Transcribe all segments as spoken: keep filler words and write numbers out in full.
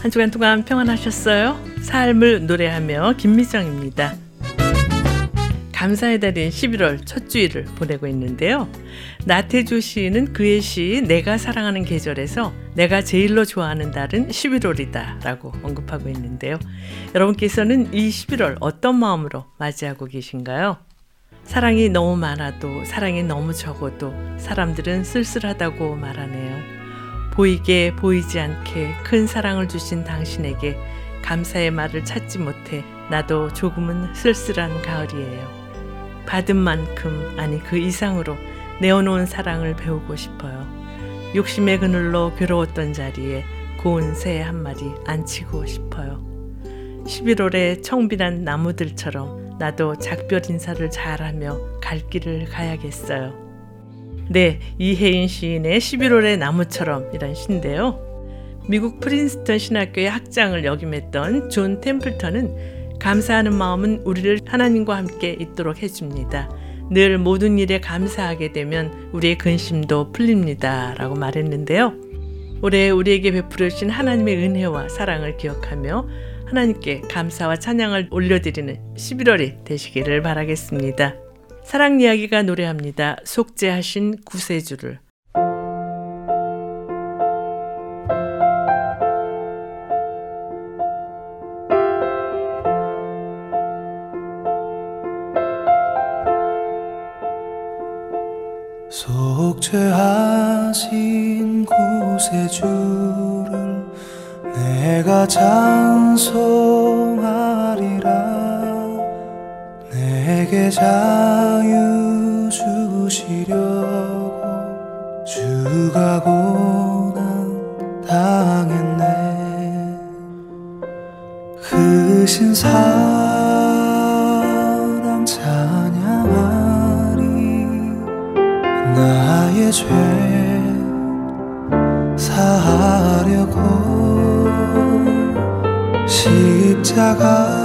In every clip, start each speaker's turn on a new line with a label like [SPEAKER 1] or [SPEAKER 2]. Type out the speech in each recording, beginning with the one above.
[SPEAKER 1] 한 주간 동안 평안하셨어요? 삶을 노래하며 김미정입니다. 감사의 달인 십일월 첫 주일을 보내고 있는데요. 나태주 시인은 그의 시 내가 사랑하는 계절에서 내가 제일로 좋아하는 달은 십일월이다 라고 언급하고 있는데요. 여러분께서는 이 십일월 어떤 마음으로 맞이하고 계신가요? 사랑이 너무 많아도 사랑이 너무 적어도 사람들은 쓸쓸하다고 말하네요. 보이게 보이지 않게 큰 사랑을 주신 당신에게 감사의 말을 찾지 못해 나도 조금은 쓸쓸한 가을이에요. 받은 만큼 아니 그 이상으로 내어놓은 사랑을 배우고 싶어요. 욕심의 그늘로 괴로웠던 자리에 고운 새 한 마리 안치고 싶어요. 십일월의 청빈한 나무들처럼 나도 작별 인사를 잘하며 갈 길을 가야겠어요. 네, 이혜인 시인의 십일월의 나무처럼 이란 시인데요. 미국 프린스턴 신학교의 학장을 역임했던 존 템플턴은 감사하는 마음은 우리를 하나님과 함께 있도록 해줍니다. 늘 모든 일에 감사하게 되면 우리의 근심도 풀립니다 라고 말했는데요. 올해 우리에게 베풀으신 하나님의 은혜와 사랑을 기억하며 하나님께 감사와 찬양을 올려드리는 십일월이 되시기를 바라겠습니다. 사랑 이야기가 노래합니다. 속죄하신 구세주를.
[SPEAKER 2] 속죄하신 구세주를 내가 찬송하리라. 내게 자유 주시려고 주가 고난 당했네. 크신 사랑 찬양하리. 나의 죄 사하려고 십자가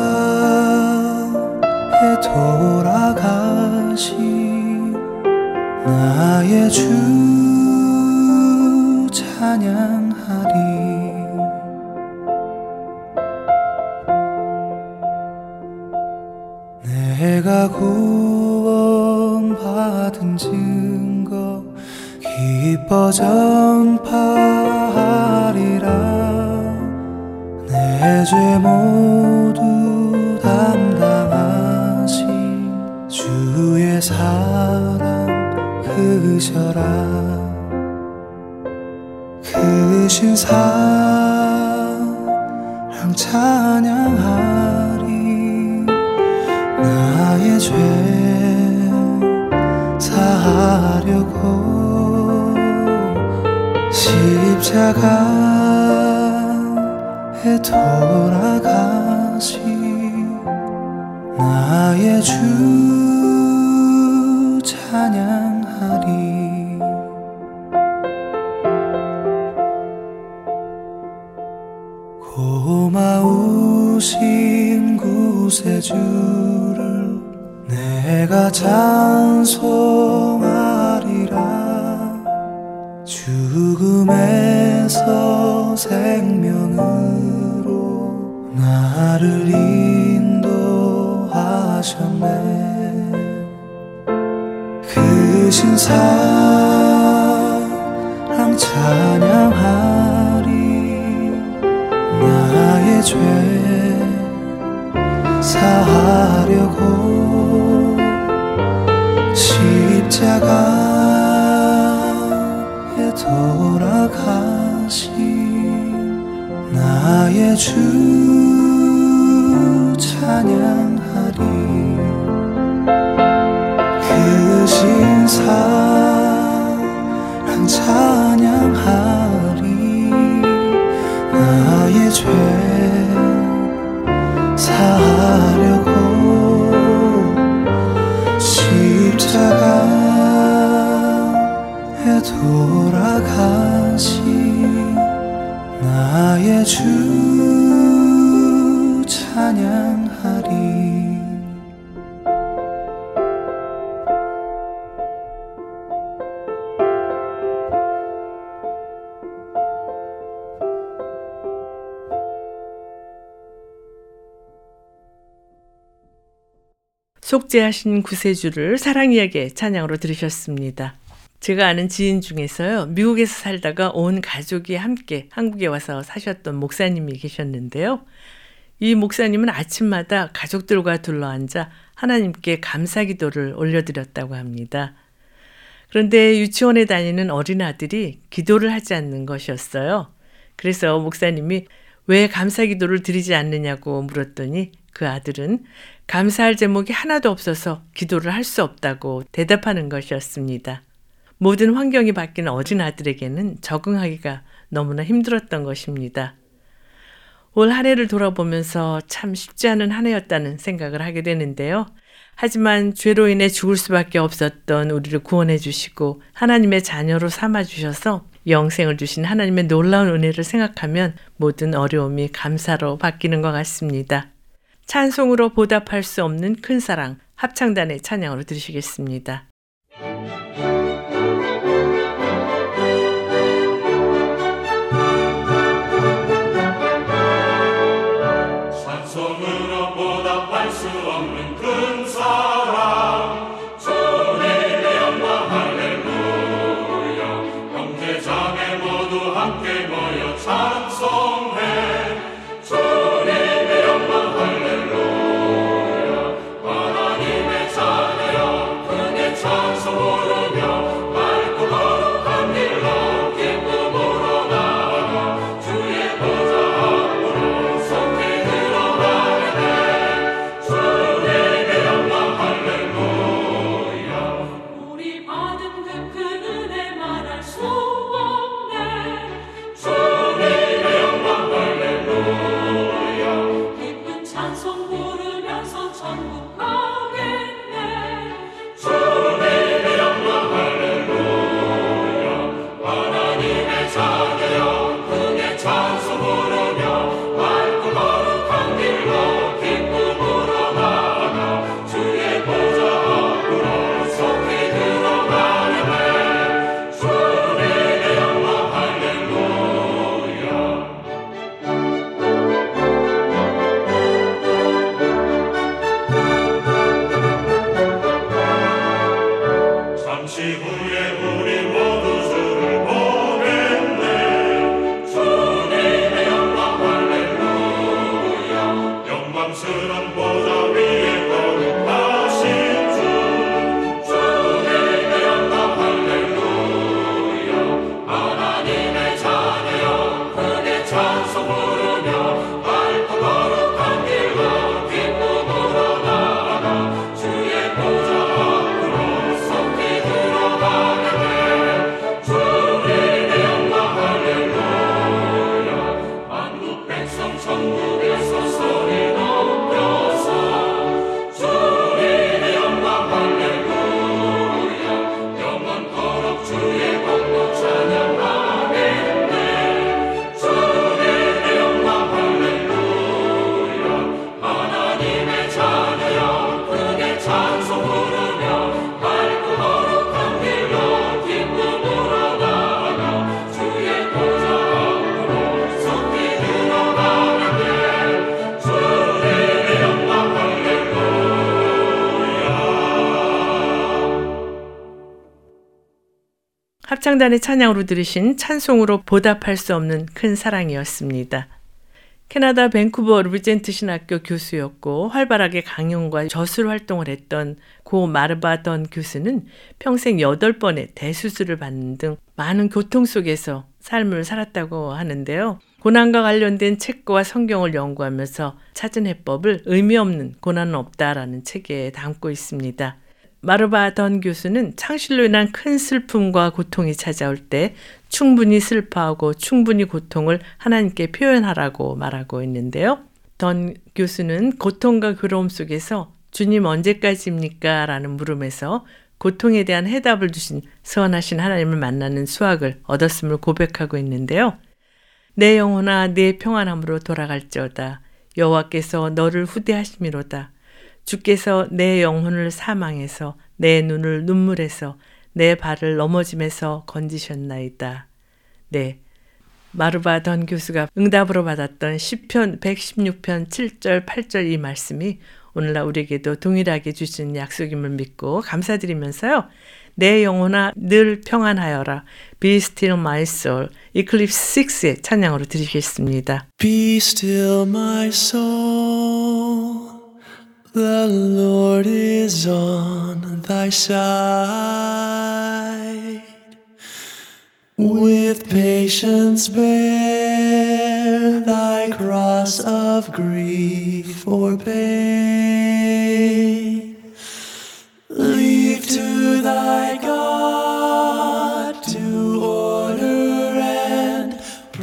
[SPEAKER 2] 돌아가신 나의 주 찬양하리. 내가 구원받은 증거 기뻐 전파하리라. 내 죄 모두 담당하신 주의 사랑 크셔라. 크신 사랑 찬양하리. 나의 죄 사하려고 십자가에 돌아가신 나의 주 찬양하리. 고마우신 구세주를 내가 찬송하리라. 죽음에서 생명으로 나를 인도하셨네. 크신 사랑 찬양하리. 나의 죄 사하려고 십자가에 돌아가신 나의 주 찬양하리. 크신 사랑 찬양하리. 나의 죄 사하려고 십자가에 돌아가신 나의 주 찬양하리.
[SPEAKER 1] 속죄하신 구세주를 사랑 이야기의 찬양으로 들으셨습니다. 제가 아는 지인 중에서요, 미국에서 살다가 온 가족이 함께 한국에 와서 사셨던 목사님이 계셨는데요. 이 목사님은 아침마다 가족들과 둘러앉아 하나님께 감사 기도를 올려드렸다고 합니다. 그런데 유치원에 다니는 어린아들이 기도를 하지 않는 것이었어요. 그래서 목사님이 왜 감사 기도를 드리지 않느냐고 물었더니 그 아들은 감사할 제목이 하나도 없어서 기도를 할 수 없다고 대답하는 것이었습니다. 모든 환경이 바뀐 어린 아들에게는 적응하기가 너무나 힘들었던 것입니다. 올 한 해를 돌아보면서 참 쉽지 않은 한 해였다는 생각을 하게 되는데요. 하지만 죄로 인해 죽을 수밖에 없었던 우리를 구원해 주시고 하나님의 자녀로 삼아 주셔서 영생을 주신 하나님의 놀라운 은혜를 생각하면 모든 어려움이 감사로 바뀌는 것 같습니다. 찬송으로 보답할 수 없는 큰 사랑, 합창단의 찬양으로 들으시겠습니다.
[SPEAKER 3] 찬송으로 보답할 수 없는 큰 사랑, 주님의 영광 할렐루야. 형제 자매 모두 함께 모여 찬송해. 주님의 영광 할렐루야. 하나님의 자녀여 크게 찬송 부르며 맑고 거룩한 길로 기쁨으로 나아가 주의 보좌 앞으로 속히 들어가게 돼. 주님의 영광 할렐루야.
[SPEAKER 4] 우리 받은 그 큰 은혜 말할 수 없네.
[SPEAKER 3] 주님의 영광 할렐루야.
[SPEAKER 4] 기쁜 찬송 부르면서 천국 가겠네.
[SPEAKER 3] 주님의 영광 할렐루야. 하나님의 자녀여 크게 찬송 부르며 맑고 거룩한 길로 기쁨으로 나아가 주의 보좌 앞으로 속히 들어가게 돼. 주님의 영광 할렐루야. 잠시 후에 우리 모두 주를 보겠네. 주님의 영광 할렐루야. 영광스런 보좌 위에 거룩하신 주. 주님의 영광 할렐루야. 하나님의 자녀여 크게 찬송 부르며 맑고 거룩한 길로 기쁨으로 나아가 주의 보좌 앞으로 속히 들어가게 돼. 주님의 영광 할렐루야. 만국 백성 천국에서 소리 높여서 주님의 영광 할렐루야. 영원토록 주의 공로 찬양하겠네. 주님의 영광 할렐루야. 하나님의 자녀여 크게 찬송 부르며 맑고 거룩한 길로 기쁨으로 나아가 주의 보좌 앞으로 속히 들어가게 돼. 주님의 영광 할렐루야.
[SPEAKER 1] 합창단의 찬양으로 들으신 찬송으로 보답할 수 없는 큰 사랑이었습니다. 캐나다 밴쿠버 루비젠트 신학교 교수였고 활발하게 강연과 저술 활동을 했던 고 마르바 던 교수는 평생 여덟 번의 대수술을 받는 등 많은 고통 속에서 삶을 살았다고 하는데요. 고난과 관련된 책과 성경을 연구하면서 찾은 해법을 의미 없는 고난은 없다라는 책에 담고 있습니다. 마르바 던 교수는 창실로 인한 큰 슬픔과 고통이 찾아올 때 충분히 슬퍼하고 충분히 고통을 하나님께 표현하라고 말하고 있는데요. 던 교수는 고통과 괴로움 속에서 주님 언제까지입니까? 라는 물음에서 고통에 대한 해답을 주신 선하신 하나님을 만나는 수확을 얻었음을 고백하고 있는데요. 내 영혼아 내 평안함으로 돌아갈지어다. 여호와께서 너를 후대하심이로다. 주께서 내 영혼을 사망에서 내 눈을 눈물에서 내 발을 넘어짐에서 건지셨나이다. 네, 마르바 던 교수가 응답으로 받았던 시편 백십육 편 칠 절 팔 절 이 말씀이 오늘날 우리에게도 동일하게 주신 약속임을 믿고 감사드리면서요. 내 영혼아 늘 평안하여라. Be still my soul. 이클립스 육의 찬양으로 드리겠습니다.
[SPEAKER 2] Be still my soul. The Lord is on thy side. With patience bear thy cross of grief or pain. Leave to thy God to order and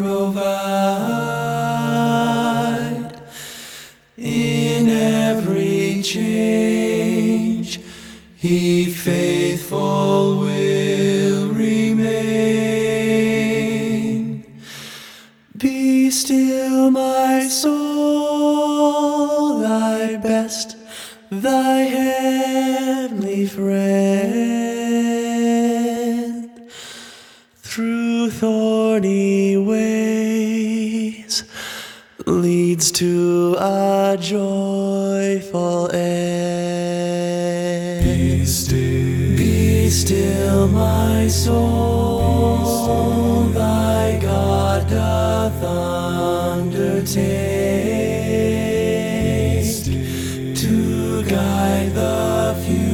[SPEAKER 2] provide. In every change He faithful will remain. Be still my soul, thy best, thy heavenly friend. Through thorny ways leads to a joyful end. Be still, be still my soul, thy God doth undertake to guide the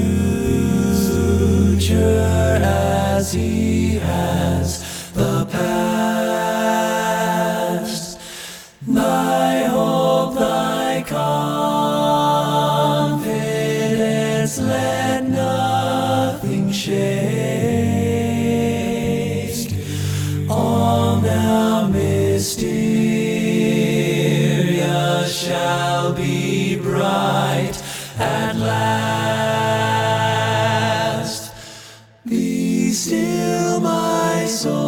[SPEAKER 2] future as He has the past. Thy hope, thy confidence, let nothing shake. All now mysterious shall be bright at last. Be still my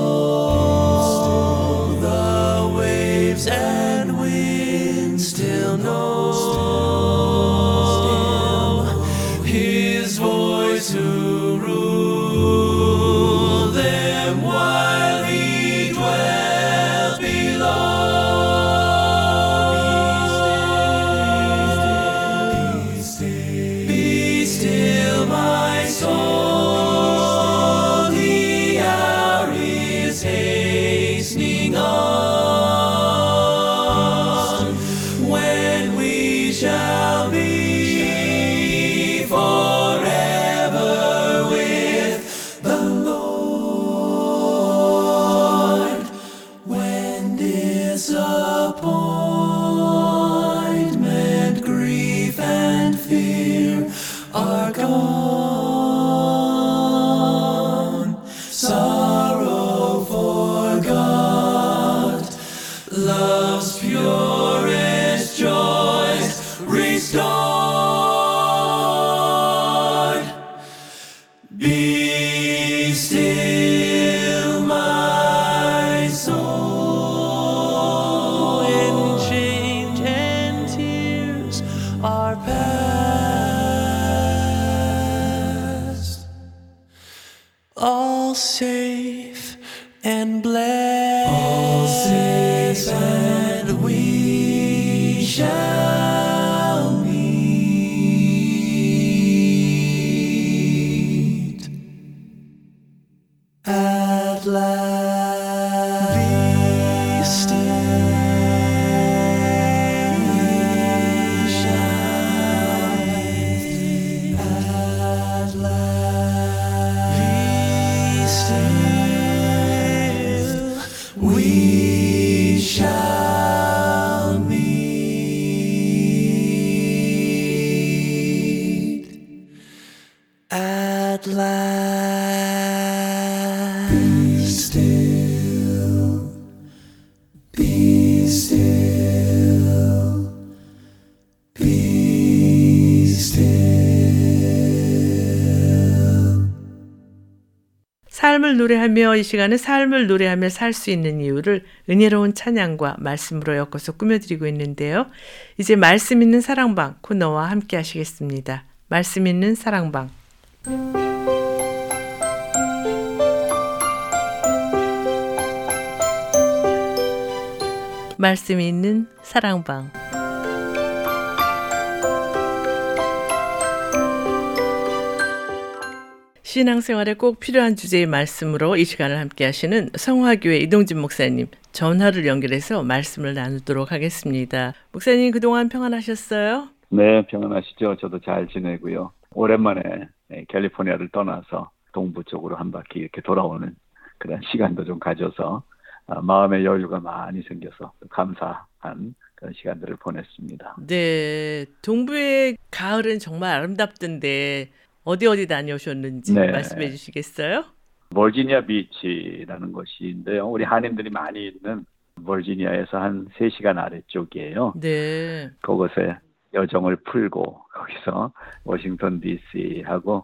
[SPEAKER 2] soul, the waves and winds still know His voice who ruled them while He dwelt below. Be still, be still my soul, the hour is hastening on, when we shall be forever with the Lord. When disappointment, grief, and fear are gone, sorrow forgot, love's purest joys restored. Be still my soul, when change and tears are past. All safe and blessed, all safe and we shall meet at last. Be still, we shall meet at last. Be still, we shall meet at last. Be still, be still, be still.
[SPEAKER 1] 삶을 노래하며 이 시간은 삶을 노래하며 살 수 있는 이유를 은혜로운 찬양과 말씀으로 엮어서 꾸며드리고 있는데요. 이제 말씀 있는 사랑방 코너와 함께 하시겠습니다. 말씀 있는 사랑방. 말씀 있는 사랑방. 신앙생활에 꼭 필요한 주제의 말씀으로 이 시간을 함께 하시는 성화교회 이동진 목사님 전화를 연결해서 말씀을 나누도록 하겠습니다. 목사님 그동안 평안하셨어요?
[SPEAKER 5] 네, 평안하시죠. 저도 잘 지내고요. 오랜만에 캘리포니아를 떠나서 동부 쪽으로 한 바퀴 이렇게 돌아오는 그런 시간도 좀 가져서 마음의 여유가 많이 생겨서 감사한 그런 시간들을 보냈습니다.
[SPEAKER 1] 네, 동부의 가을은 정말 아름답던데 어디 어디 다녀오셨는지
[SPEAKER 5] 네.
[SPEAKER 1] 말씀해 주시겠어요?
[SPEAKER 5] 버지니아 비치라는 곳인데요. 우리 한인들이 많이 있는 버지니아에서 한 세 시간 아래쪽이에요.
[SPEAKER 1] 네.
[SPEAKER 5] 그곳에 여정을 풀고 거기서 워싱턴 디씨하고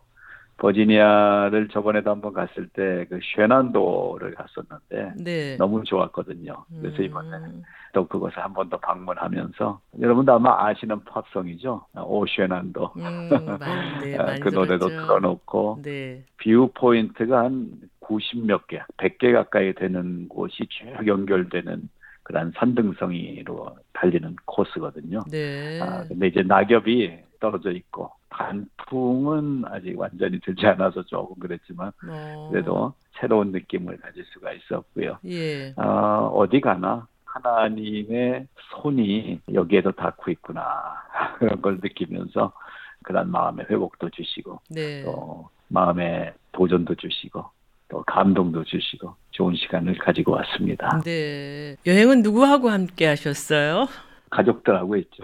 [SPEAKER 5] 버지니아를 저번에도 한번 갔을 때 그 쉐난도를 갔었는데
[SPEAKER 1] 네.
[SPEAKER 5] 너무 좋았거든요. 그래서
[SPEAKER 1] 음.
[SPEAKER 5] 이번에 또 그곳에 한 번 더 방문하면서 여러분도 아마 아시는 팝송이죠. 오 쉐난도.
[SPEAKER 1] 음, 많이, 네, 많이
[SPEAKER 5] 그 노래도
[SPEAKER 1] 들었죠.
[SPEAKER 5] 틀어놓고
[SPEAKER 1] 네.
[SPEAKER 5] 뷰 포인트가 한 구십 몇 개, 백 개 가까이 되는 곳이 쭉 연결되는 그런 산등성이로 달리는 코스거든요.
[SPEAKER 1] 네.
[SPEAKER 5] 아, 근데 이제 낙엽이 떨어져 있고 단풍은 아직 완전히 들지 않아서 조금 그랬지만
[SPEAKER 1] 어.
[SPEAKER 5] 그래도 새로운 느낌을 가질 수가 있었고요.
[SPEAKER 1] 예.
[SPEAKER 5] 아, 어디 가나 하나님의 손이 여기에도 닿고 있구나 그런 걸 느끼면서 그런 마음의 회복도 주시고
[SPEAKER 1] 네.
[SPEAKER 5] 또 마음의 도전도 주시고 또 감동도 주시고 좋은 시간을 가지고 왔습니다.
[SPEAKER 1] 네. 여행은 누구하고 함께 하셨어요?
[SPEAKER 5] 가족들하고 있죠.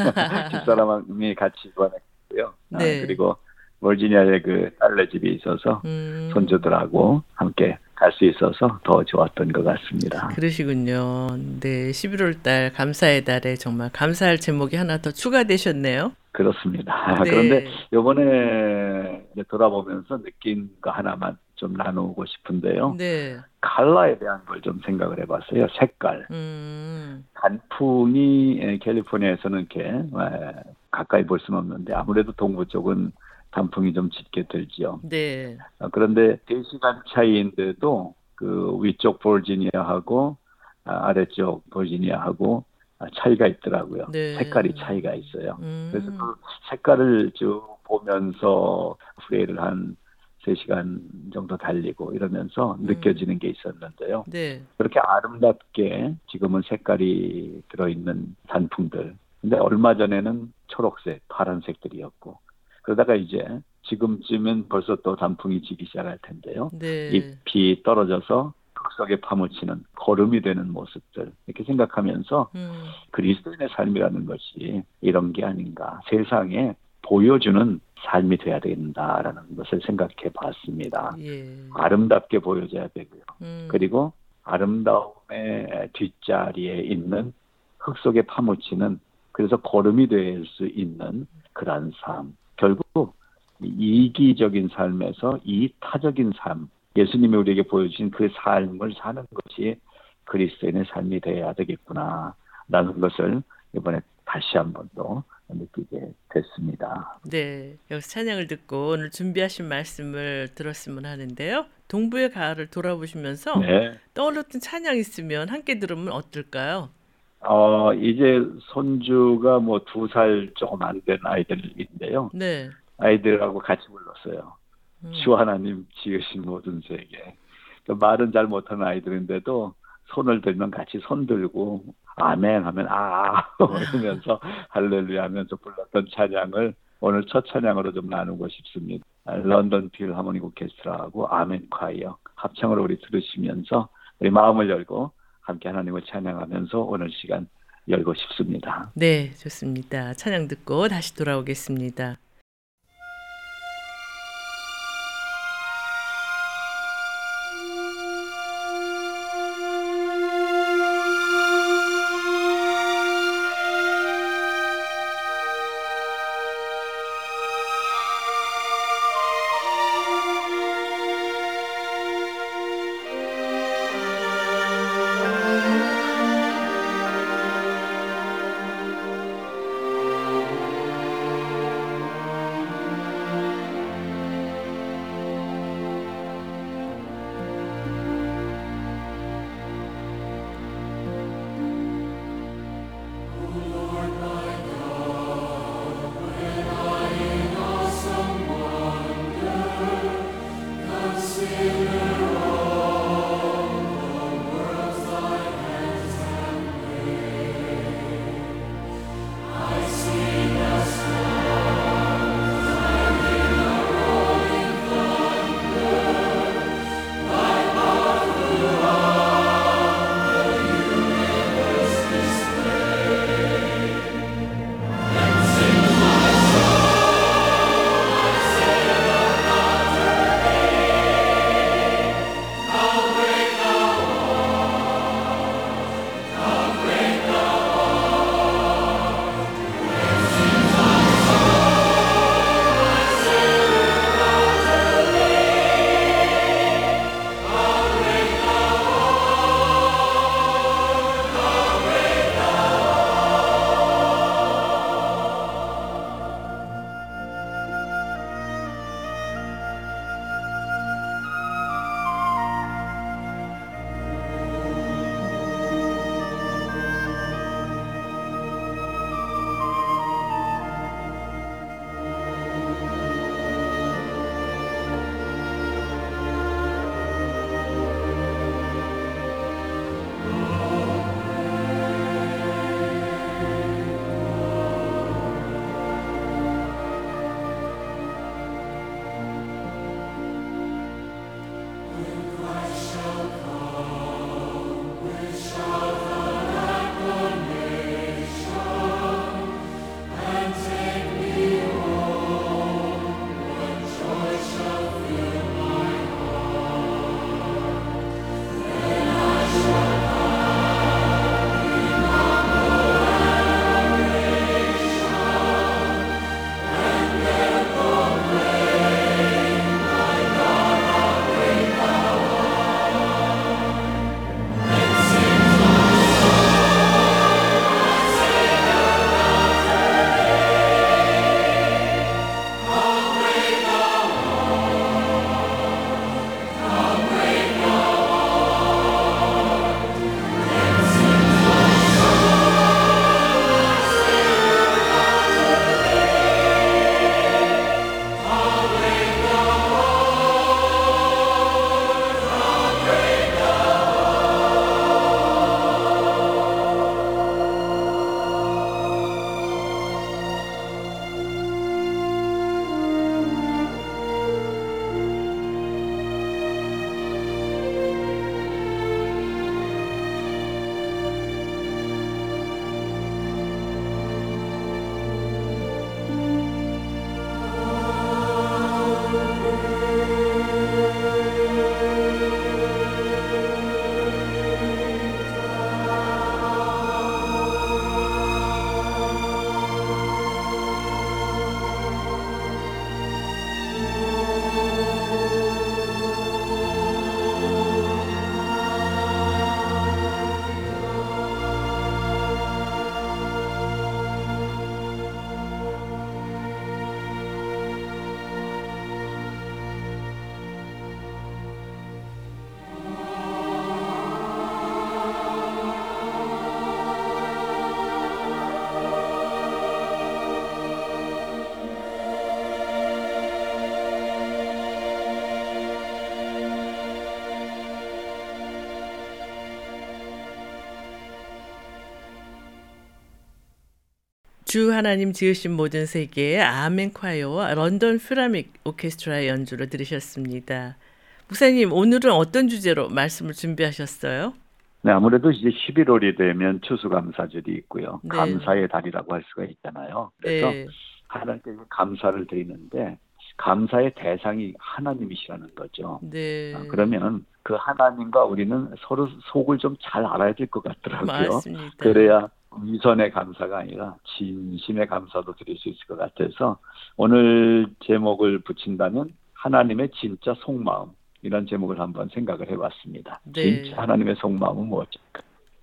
[SPEAKER 5] 집사람이 같이 보냈고요.
[SPEAKER 1] 네.
[SPEAKER 5] 아, 그리고 버지니아에 그 딸네 집이 있어서
[SPEAKER 1] 음.
[SPEAKER 5] 손주들하고 함께 갈 수 있어서 더 좋았던 것 같습니다.
[SPEAKER 1] 그러시군요. 네. 십일월 달 감사의 달에 정말 감사할 제목이 하나 더 추가되셨네요.
[SPEAKER 5] 그렇습니다.
[SPEAKER 1] 네.
[SPEAKER 5] 그런데 이번에 이제 돌아보면서 느낀 거 하나만 좀 나누고 싶은데요.
[SPEAKER 1] 네.
[SPEAKER 5] 컬러에 대한 걸 좀 생각을 해봤어요. 색깔.
[SPEAKER 1] 음.
[SPEAKER 5] 단풍이 에, 캘리포니아에서는 이렇게 에, 가까이 볼 수는 없는데 아무래도 동부 쪽은 단풍이 좀 짙게 들지요.
[SPEAKER 1] 네.
[SPEAKER 5] 어, 그런데 네 시간 차이인데도 그 위쪽 버지니아하고 아, 아래쪽 버지니아하고 아, 차이가 있더라고요.
[SPEAKER 1] 네.
[SPEAKER 5] 색깔이 차이가 있어요.
[SPEAKER 1] 음.
[SPEAKER 5] 그래서 그 색깔을 쭉 보면서 프레이를 한 세 시간 정도 달리고 이러면서 느껴지는 게 있었는데요.
[SPEAKER 1] 네.
[SPEAKER 5] 그렇게 아름답게 지금은 색깔이 들어있는 단풍들. 근데 얼마 전에는 초록색, 파란색들이었고 그러다가 이제 지금쯤은 벌써 또 단풍이 지기 시작할 텐데요.
[SPEAKER 1] 네.
[SPEAKER 5] 잎이 떨어져서 흙 속에 파묻히는 거름이 되는 모습들 이렇게 생각하면서
[SPEAKER 1] 음.
[SPEAKER 5] 그리스도인의 삶이라는 것이 이런 게 아닌가. 세상에 보여주는 삶이 돼야 된다라는 것을 생각해 봤습니다.
[SPEAKER 1] 예.
[SPEAKER 5] 아름답게 보여져야 되고요.
[SPEAKER 1] 음.
[SPEAKER 5] 그리고 아름다움의 뒷자리에 있는 흙 속에 파묻히는 그래서 거름이 될 수 있는 그러한 삶. 결국 이기적인 삶에서 이타적인 삶. 예수님이 우리에게 보여주신 그 삶을 사는 것이 그리스도인의 삶이 되어야 되겠구나라는 것을 이번에 다시 한 번 더 느끼게 됐습니다.
[SPEAKER 1] 네, 여기서 찬양을 듣고 오늘 준비하신 말씀을 들었으면 하는데요. 동부의 가을을 돌아보시면서
[SPEAKER 5] 네.
[SPEAKER 1] 떠올랐던 찬양 있으면 함께 들으면 어떨까요?
[SPEAKER 5] 어, 이제 손주가 뭐 두 살 조금 안 된 아이들인데요.
[SPEAKER 1] 네.
[SPEAKER 5] 아이들하고 같이 불렀어요.
[SPEAKER 1] 음.
[SPEAKER 5] 주 하나님 지으신 모든 세계. 그 말은 잘 못하는 아이들인데도 손을 들면 같이 손 들고 아멘 하면 아 이러면서 할렐루야 하면서 불렀던 찬양을 오늘 첫 찬양으로 좀 나누고 싶습니다. 런던 필하모닉 오케스트라하고 아멘 콰이어 합창으로 우리 들으시면서 우리 마음을 열고 함께 하나님을 찬양하면서 오늘 시간 열고 싶습니다.
[SPEAKER 1] 네, 좋습니다. 찬양 듣고 다시 돌아오겠습니다. 주 하나님 지으신 모든 세계의 아멘 콰이어와 런던 필하믹 오케스트라의 연주를 들으셨습니다. 목사님, 오늘은 어떤 주제로 말씀을 준비하셨어요?
[SPEAKER 5] 네, 아무래도 이제 십일월이 되면 추수감사절이 있고요.
[SPEAKER 1] 네.
[SPEAKER 5] 감사의 달이라고 할 수가 있잖아요. 그래서
[SPEAKER 1] 네.
[SPEAKER 5] 하나님께 감사를 드리는데 감사의 대상이 하나님이시라는 거죠.
[SPEAKER 1] 네.
[SPEAKER 5] 아, 그러면 그 하나님과 우리는 서로 속을 좀 잘 알아야 될 것 같더라고요.
[SPEAKER 1] 맞습니다.
[SPEAKER 5] 그래야 위선의 감사가 아니라 진심의 감사도 드릴 수 있을 것 같아서 오늘 제목을 붙인다면 하나님의 진짜 속마음, 이런 제목을 한번 생각을 해봤습니다.
[SPEAKER 1] 네.
[SPEAKER 5] 진짜 하나님의 속마음은 무엇일까?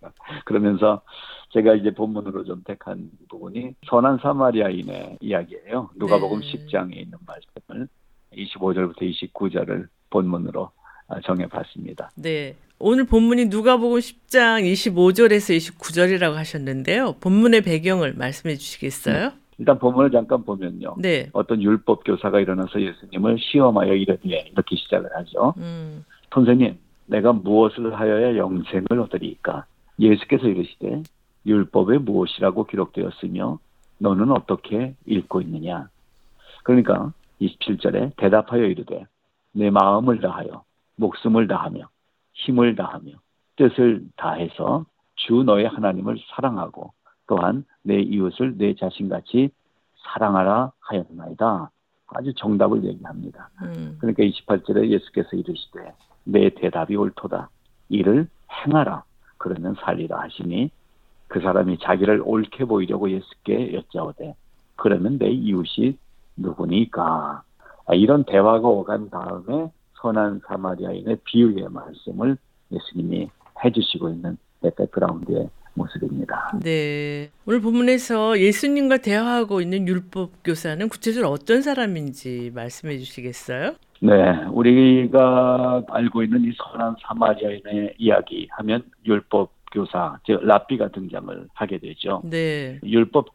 [SPEAKER 5] 그러면서 제가 이제 본문으로 좀 택한 부분이 선한 사마리아인의 이야기예요. 누가복음
[SPEAKER 1] 네.
[SPEAKER 5] 십 장에 있는 말씀을 이십오 절부터 이십구 절을 본문으로 정해봤습니다.
[SPEAKER 1] 네. 오늘 본문이 누가복음 십 장 이십오 절에서 이십구 절이라고 하셨는데요. 본문의 배경을 말씀해 주시겠어요?
[SPEAKER 5] 일단 본문을 잠깐 보면요.
[SPEAKER 1] 네.
[SPEAKER 5] 어떤 율법 교사가 일어나서 예수님을 시험하여 이르되 이렇게 시작을 하죠.
[SPEAKER 1] 음.
[SPEAKER 5] 선생님, 내가 무엇을 하여야 영생을 얻으리까? 예수께서 이르시되 율법에 무엇이라고 기록되었으며 너는 어떻게 읽고 있느냐? 그러니까 이십칠 절에 대답하여 이르되 내 마음을 다하여 목숨을 다하며 힘을 다하며 뜻을 다해서 주 너의 하나님을 사랑하고 또한 내 이웃을 내 자신같이 사랑하라 하였나이다. 아주 정답을 얘기합니다.
[SPEAKER 1] 음.
[SPEAKER 5] 그러니까 이십팔 절에 예수께서 이르시되 내 대답이 옳도다. 이를 행하라. 그러면 살리라 하시니 그 사람이 자기를 옳게 보이려고 예수께 여짜오되 그러면 내 이웃이 누구니까? 아, 이런 대화가 오간 다음에 선한 사마리아인의 비유의 말씀을 예수님이 해주시고 있는 백그라운드의 모습입니다.
[SPEAKER 1] 네. 오늘 본문에서 예수님과 대화하고 있는 율법 교사는 구체적으로 어떤 사람인지 말씀해 주시겠어요?
[SPEAKER 5] 네, 우리가 알고 있는 이 선한 사마리아인의 이야기 하면 율법 교사, 즉 랍비가 등장을 하게 되죠.
[SPEAKER 1] 네.
[SPEAKER 5] 율법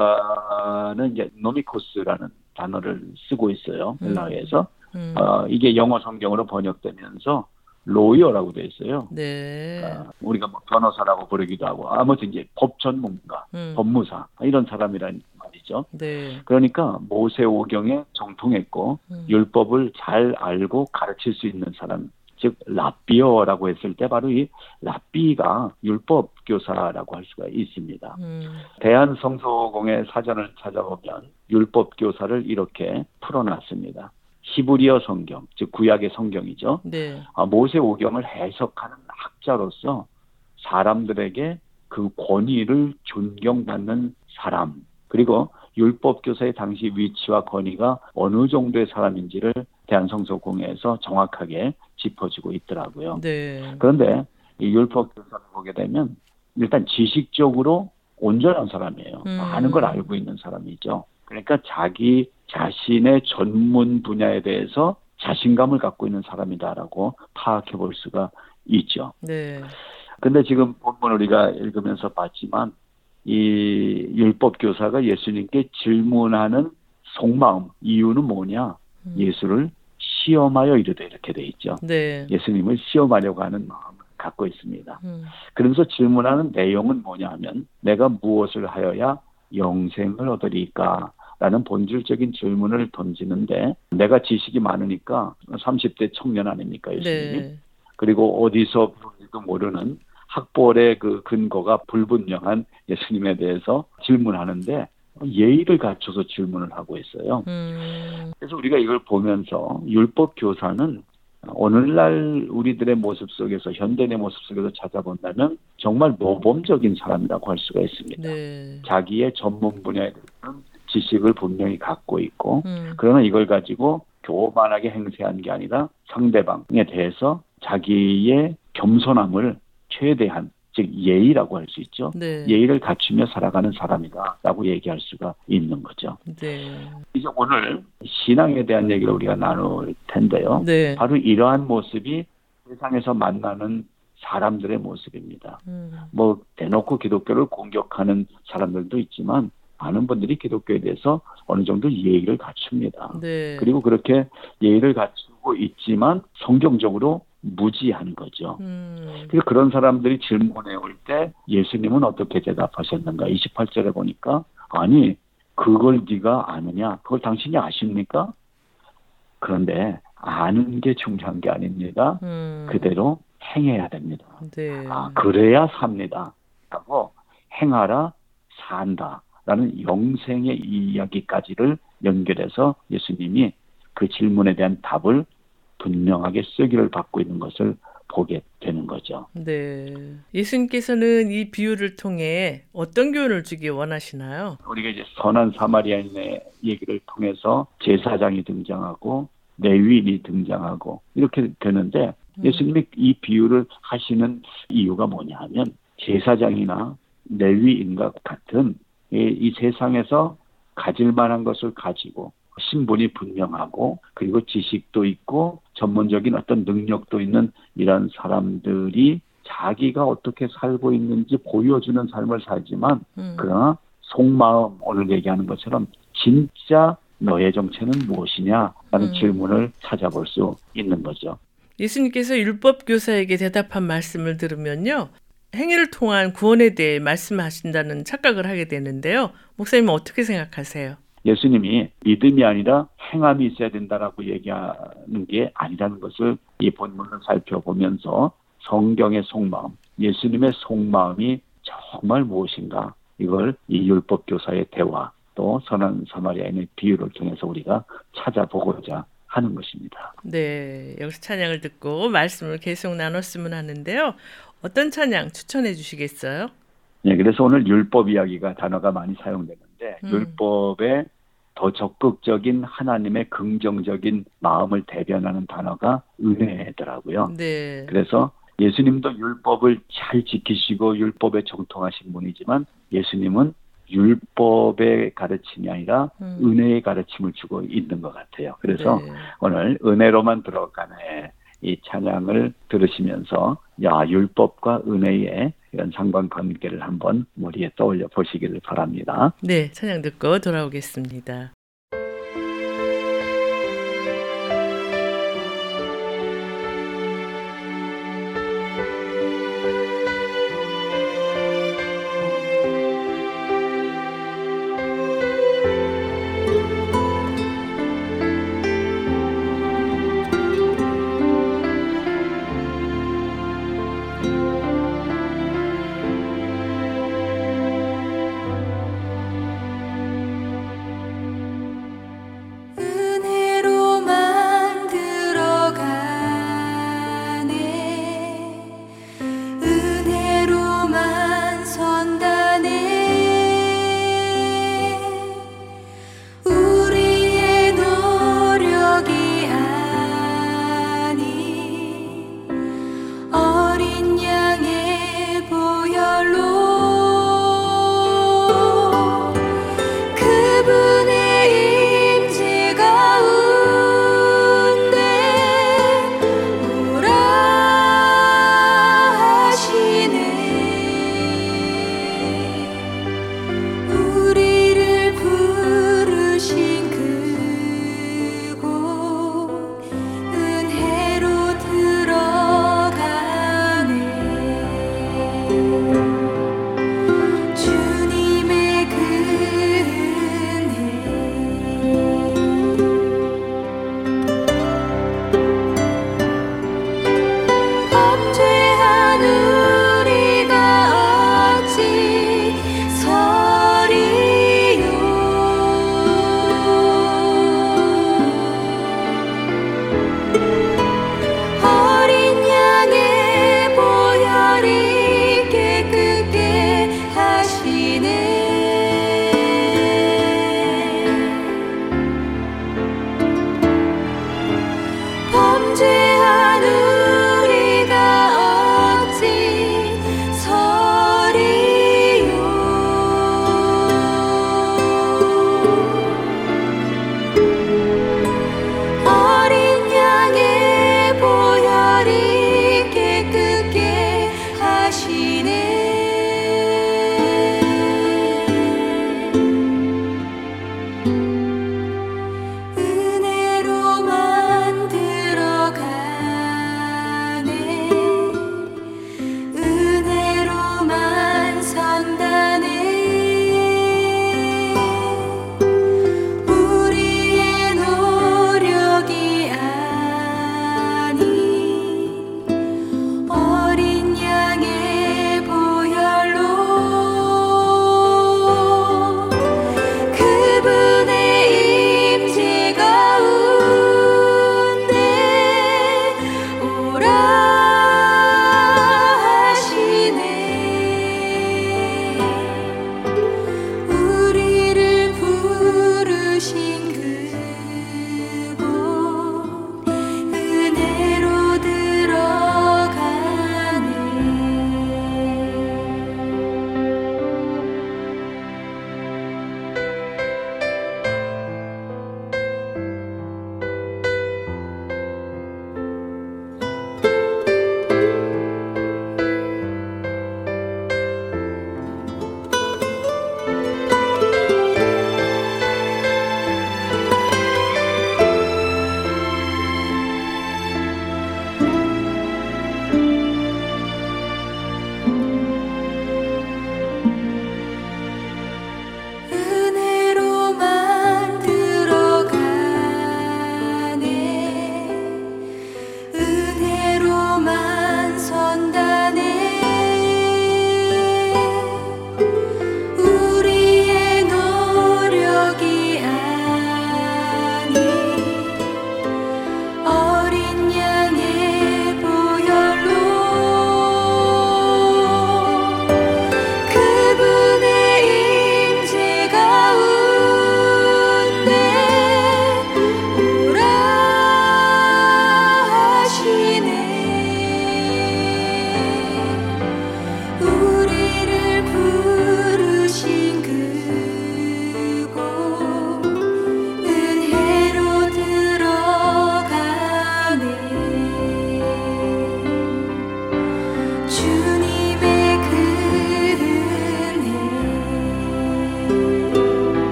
[SPEAKER 5] 교사는 이제 노미코스라는 단어를 쓰고 있어요. 헬라어에서.
[SPEAKER 1] 음.
[SPEAKER 5] 어, 이게 영어 성경으로 번역되면서 로이어라고 돼 있어요.
[SPEAKER 1] 네.
[SPEAKER 5] 어, 우리가 뭐 변호사라고 부르기도 하고 아무튼 이제 법 전문가,
[SPEAKER 1] 음.
[SPEAKER 5] 법무사 이런 사람이란 말이죠.
[SPEAKER 1] 네.
[SPEAKER 5] 그러니까 모세오경에 정통했고
[SPEAKER 1] 음.
[SPEAKER 5] 율법을 잘 알고 가르칠 수 있는 사람, 즉 랍비어라고 했을 때 바로 이 랍비가 율법 교사라고 할 수가 있습니다.
[SPEAKER 1] 음.
[SPEAKER 5] 대한성서공의 사전을 찾아보면 율법 교사를 이렇게 풀어놨습니다. 히브리어 성경, 즉 구약의 성경이죠.
[SPEAKER 1] 네.
[SPEAKER 5] 아, 모세오경을 해석하는 학자로서 사람들에게 그 권위를 존경받는 사람, 그리고 율법 교사의 당시 위치와 권위가 어느 정도의 사람인지를 대한성서공회에서 정확하게 짚어주고 있더라고요.
[SPEAKER 1] 네.
[SPEAKER 5] 그런데 이 율법 교사를 보게 되면 일단 지식적으로 온전한 사람이에요.
[SPEAKER 1] 음.
[SPEAKER 5] 많은 걸 알고 있는 사람이죠. 그러니까 자기 자신의 전문 분야에 대해서 자신감을 갖고 있는 사람이다라고 파악해 볼 수가 있죠.
[SPEAKER 1] 네.
[SPEAKER 5] 근데 지금 본문 우리가 읽으면서 봤지만 이 율법 교사가 예수님께 질문하는 속마음, 이유는 뭐냐?
[SPEAKER 1] 음.
[SPEAKER 5] 예수를 시험하여 이르되 이렇게 돼 있죠.
[SPEAKER 1] 네.
[SPEAKER 5] 예수님을 시험하려고 하는 마음을 갖고 있습니다.
[SPEAKER 1] 음.
[SPEAKER 5] 그러면서 질문하는 내용은 뭐냐 하면 내가 무엇을 하여야 영생을 얻으리까? 라는 본질적인 질문을 던지는데 내가 지식이 많으니까 삼십 대 청년 아닙니까 예수님이?
[SPEAKER 1] 네.
[SPEAKER 5] 그리고 어디서 부른지도 모르는 학벌의 그 근거가 불분명한 예수님에 대해서 질문하는데 예의를 갖춰서 질문을 하고 있어요.
[SPEAKER 1] 음.
[SPEAKER 5] 그래서 우리가 이걸 보면서 율법 교사는 오늘날 우리들의 모습 속에서 현대인의 모습 속에서 찾아본다면 정말 모범적인 사람이라고 할 수가 있습니다.
[SPEAKER 1] 네.
[SPEAKER 5] 자기의 전문 분야에 대한 지식을 분명히 갖고 있고
[SPEAKER 1] 음.
[SPEAKER 5] 그러나 이걸 가지고 교만하게 행세한 게 아니라 상대방에 대해서 자기의 겸손함을 최대한 즉 예의라고 할 수 있죠.
[SPEAKER 1] 네.
[SPEAKER 5] 예의를 갖추며 살아가는 사람이다라고 얘기할 수가 있는 거죠.
[SPEAKER 1] 네.
[SPEAKER 5] 이제 오늘 신앙에 대한 얘기를 우리가 나눌 텐데요.
[SPEAKER 1] 네.
[SPEAKER 5] 바로 이러한 모습이 세상에서 만나는 사람들의 모습입니다.
[SPEAKER 1] 음.
[SPEAKER 5] 뭐 대놓고 기독교를 공격하는 사람들도 있지만 많은 분들이 기독교에 대해서 어느 정도 예의를 갖춥니다.
[SPEAKER 1] 네.
[SPEAKER 5] 그리고 그렇게 예의를 갖추고 있지만 성경적으로 무지한 거죠.
[SPEAKER 1] 음.
[SPEAKER 5] 그래서 그런 사람들이 질문해 올 때 예수님은 어떻게 대답하셨는가? 이십팔 절에 보니까 아니 그걸 네가 아느냐? 그걸 당신이 아십니까? 그런데 아는 게 중요한 게 아닙니다.
[SPEAKER 1] 음.
[SPEAKER 5] 그대로 행해야 됩니다.
[SPEAKER 1] 네.
[SPEAKER 5] 아, 그래야 삽니다. 하고 행하라 산다. 라는 영생의 이야기까지를 연결해서 예수님이 그 질문에 대한 답을 분명하게 쓰기를 받고 있는 것을 보게 되는 거죠.
[SPEAKER 1] 네. 예수님께서는 이 비유를 통해 어떤 교훈을 주기 원하시나요?
[SPEAKER 5] 우리가 이제 선한 사마리아인의 얘기를 통해서 제사장이 등장하고 레위인이 등장하고 이렇게 되는데 예수님이 이 비유를 하시는 이유가 뭐냐 하면 제사장이나 레위인과 같은 이, 이 세상에서 가질 만한 것을 가지고 신분이 분명하고 그리고 지식도 있고 전문적인 어떤 능력도 있는 이런 사람들이 자기가 어떻게 살고 있는지 보여주는 삶을 살지만
[SPEAKER 1] 음.
[SPEAKER 5] 그러나 속마음 오늘 얘기하는 것처럼 진짜 너의 정체는 무엇이냐라는
[SPEAKER 1] 음.
[SPEAKER 5] 질문을 찾아볼 수 있는 거죠.
[SPEAKER 1] 예수님께서 율법 교사에게 대답한 말씀을 들으면요. 행위를 통한 구원에 대해 말씀하신다는 착각을 하게 되는데요. 목사님은 어떻게 생각하세요?
[SPEAKER 5] 예수님이 믿음이 아니라 행함이 있어야 된다라고 얘기하는 게 아니라는 것을 이 본문을 살펴보면서 성경의 속마음, 예수님의 속마음이 정말 무엇인가 이걸 이 율법 교사의 대화 또 선한 사마리아인의 비유를 통해서 우리가 찾아보고자 하는 것입니다.
[SPEAKER 1] 네, 여기서 찬양을 듣고 말씀을 계속 나눴으면 하는데요. 어떤 찬양 추천해 주시겠어요?
[SPEAKER 5] 네, 그래서 오늘 율법 이야기가 단어가 많이 사용되는데
[SPEAKER 1] 음.
[SPEAKER 5] 율법의 더 적극적인 하나님의 긍정적인 마음을 대변하는 단어가 은혜더라고요.
[SPEAKER 1] 네.
[SPEAKER 5] 그래서 예수님도 율법을 잘 지키시고 율법에 정통하신 분이지만 예수님은 율법의 가르침이 아니라
[SPEAKER 1] 음.
[SPEAKER 5] 은혜의 가르침을 주고 있는 것 같아요. 그래서
[SPEAKER 1] 네.
[SPEAKER 5] 오늘 은혜로만 들어가네 이 찬양을 들으시면서 야 율법과 은혜의 이런 상관관계를 한번 머리에 떠올려 보시기를 바랍니다.
[SPEAKER 1] 네, 찬양 듣고 돌아오겠습니다.
[SPEAKER 6] 은혜로만 들어가네 은혜로만 선다네 우리의 노력이 아닌 어린 양의 보혈로 그분의 임재 가운데 오라 하시네 우리를 부르신 그곳 은혜로 들어가네 주님의 그 은혜 범죄한 우리가 어찌 서리요 어린 양의 보혈이 깨끗게 하시네 범죄한 우리가 어찌 서리요 어린 양의 보혈이 깨끗게 하시네 은혜로만 들어가네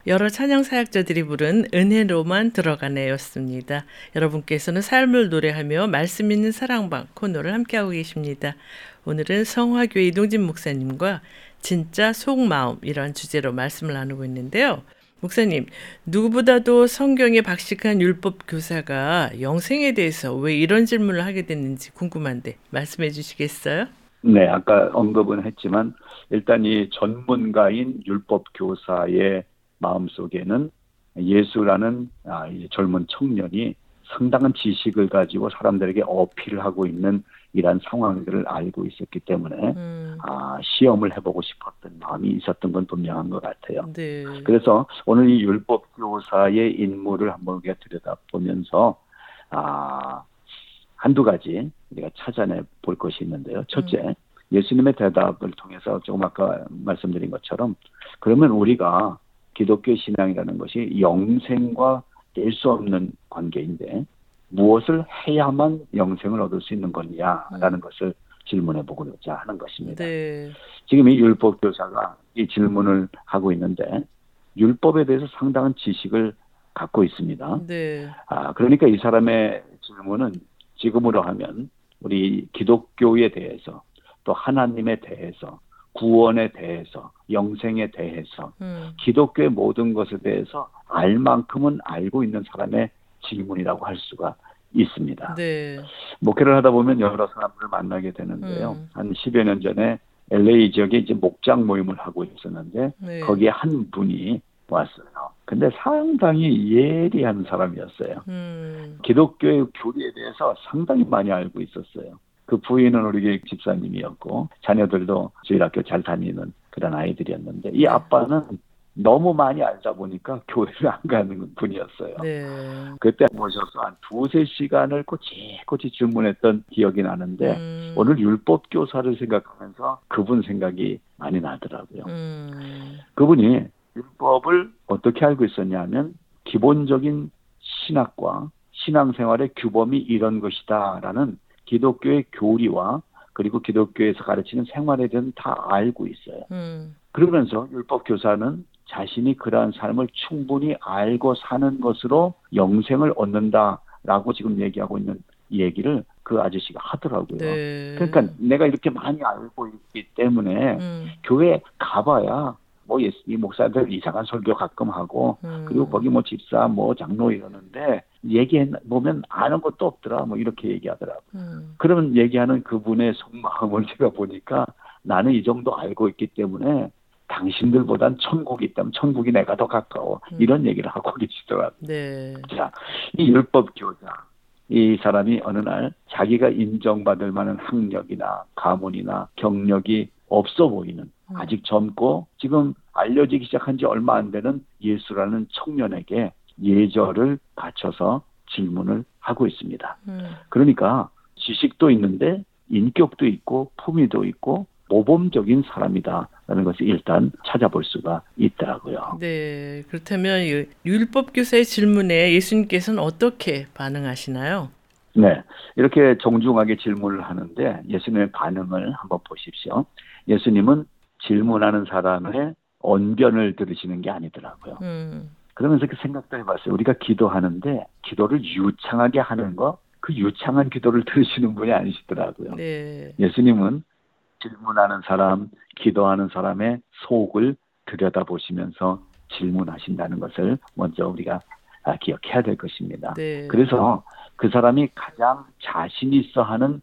[SPEAKER 1] 여러 찬양 사역자들이 부른 은혜로만 들어가네였습니다. 여러분께서는 삶을 노래하며 말씀 있는 사랑방 코너를 함께하고 계십니다. 오늘은 성화교회 이동진 목사님과 진짜 속마음 이런 주제로 말씀을 나누고 있는데요. 목사님, 누구보다도 성경에 박식한 율법 교사가 영생에 대해서 왜 이런 질문을 하게 됐는지 궁금한데 말씀해 주시겠어요?
[SPEAKER 5] 네, 아까 언급은 했지만 일단 이 전문가인 율법 교사의 마음속에는 예수라는 아, 이 젊은 청년이 상당한 지식을 가지고 사람들에게 어필을 하고 있는 이러한 상황들을 알고 있었기 때문에 음. 아, 시험을 해보고 싶었던 마음이 있었던 건 분명한 것 같아요.
[SPEAKER 1] 네.
[SPEAKER 5] 그래서 오늘 이 율법 교사의 인물을 한번 우리가 들여다보면서 아, 한두 가지 우리가 찾아내 볼 것이 있는데요. 첫째, 음. 예수님의 대답을 통해서 조금 아까 말씀드린 것처럼 그러면 우리가 기독교 신앙이라는 것이 영생과 뗄 수 없는 관계인데 무엇을 해야만 영생을 얻을 수 있는 거냐라는 음. 것을 질문해 보고자 하는 것입니다.
[SPEAKER 1] 네.
[SPEAKER 5] 지금 이 율법 교사가 이 질문을 하고 있는데 율법에 대해서 상당한 지식을 갖고 있습니다.
[SPEAKER 1] 네.
[SPEAKER 5] 아, 그러니까 이 사람의 질문은 지금으로 하면 우리 기독교에 대해서 또 하나님에 대해서 구원에 대해서 영생에 대해서 음. 기독교의 모든 것에 대해서 알 만큼은 알고 있는 사람의 질문이라고 할 수가 있습니다.
[SPEAKER 1] 네.
[SPEAKER 5] 목회를 하다 보면 여러 사람들을 만나게 되는데요. 음. 한 십여 년 전에 엘에이 지역에 이제 목장 모임을 하고 있었는데 네. 거기에 한 분이 왔어요. 근데 상당히 예리한 사람이었어요. 음. 기독교의 교리에 대해서 상당히 많이 알고 있었어요. 그 부인은 우리 집사님이었고 자녀들도 주일학교 잘 다니는 그런 아이들이었는데 이 아빠는 너무 많이 알다 보니까 교회를 안 가는 분이었어요.
[SPEAKER 1] 네.
[SPEAKER 5] 그때 모셔서 한 두세 시간을 꼬치꼬치 질문했던 기억이 나는데 음. 오늘 율법 교사를 생각하면서 그분 생각이 많이 나더라고요. 음. 그분이 율법을 어떻게 알고 있었냐면 기본적인 신학과 신앙생활의 규범이 이런 것이다라는 기독교의 교리와 그리고 기독교에서 가르치는 생활에 대해서는 다 알고 있어요. 음. 그러면서 율법 교사는 자신이 그러한 삶을 충분히 알고 사는 것으로 영생을 얻는다라고 지금 얘기하고 있는 얘기를 그 아저씨가 하더라고요.
[SPEAKER 1] 네.
[SPEAKER 5] 그러니까 내가 이렇게 많이 알고 있기 때문에 음. 교회 가봐야 뭐 이 목사들 이상한 설교 가끔 하고 음. 그리고 거기 뭐 집사 뭐 장로 이러는데 얘기해 보면 아는 것도 없더라 뭐 이렇게 얘기하더라고요. 음. 그러면 얘기하는 그분의 속마음을 제가 보니까 나는 이 정도 알고 있기 때문에 당신들보단 천국이 있다면 천국이 내가 더 가까워 음. 이런 얘기를 하고 계시더라고요.
[SPEAKER 1] 네.
[SPEAKER 5] 자, 이 율법 교사 이 사람이 어느 날 자기가 인정받을 만한 학력이나 가문이나 경력이 없어 보이는 음. 아직 젊고 지금 알려지기 시작한 지 얼마 안 되는 예수라는 청년에게 예절을 갖춰서 질문을 하고 있습니다. 음. 그러니까 지식도 있는데 인격도 있고 품위도 있고 모범적인 사람이다라는 것을 일단 찾아볼 수가 있더라고요.
[SPEAKER 1] 네, 그렇다면 율법 교사의 질문에 예수님께서는 어떻게 반응하시나요?
[SPEAKER 5] 네, 이렇게 정중하게 질문을 하는데 예수님의 반응을 한번 보십시오. 예수님은 질문하는 사람의 언변을 들으시는 게 아니더라고요. 음. 그러면서 그 생각도 해봤어요. 우리가 기도하는데 기도를 유창하게 하는 거, 그 유창한 기도를 들으시는 분이 아니시더라고요.
[SPEAKER 1] 네.
[SPEAKER 5] 예수님은 질문하는 사람, 기도하는 사람의 속을 들여다보시면서 질문하신다는 것을 먼저 우리가 기억해야 될 것입니다.
[SPEAKER 1] 네.
[SPEAKER 5] 그래서 그 사람이 가장 자신 있어 하는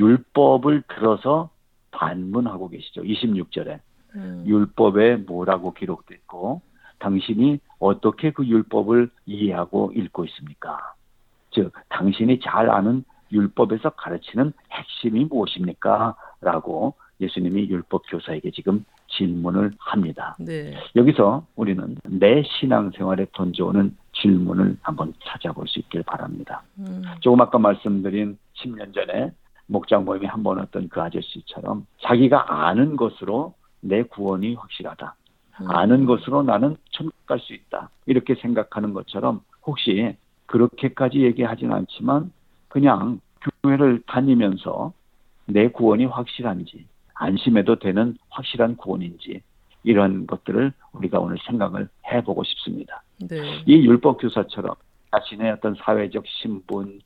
[SPEAKER 5] 율법을 들어서 반문하고 계시죠. 이십육 절에 음. 율법에 뭐라고 기록되어 있고 당신이 어떻게 그 율법을 이해하고 읽고 있습니까? 즉 당신이 잘 아는 율법에서 가르치는 핵심이 무엇입니까? 라고 예수님이 율법 교사에게 지금 질문을 합니다.
[SPEAKER 1] 네.
[SPEAKER 5] 여기서 우리는 내 신앙생활에 던져오는 질문을 한번 찾아볼 수 있길 바랍니다. 음. 조금 아까 말씀드린 십 년 전에 목장 모임에 한 번 왔던 그 아저씨처럼 자기가 아는 것으로 내 구원이 확실하다. 음. 아는 것으로 나는 천국 갈 수 있다. 이렇게 생각하는 것처럼 혹시 그렇게까지 얘기하진 않지만 그냥 교회를 다니면서 내 구원이 확실한지 안심해도 되는 확실한 구원인지 이런 것들을 우리가 오늘 생각을 해보고 싶습니다.
[SPEAKER 1] 네.
[SPEAKER 5] 이 율법교사처럼 자신의 어떤 사회적 신분,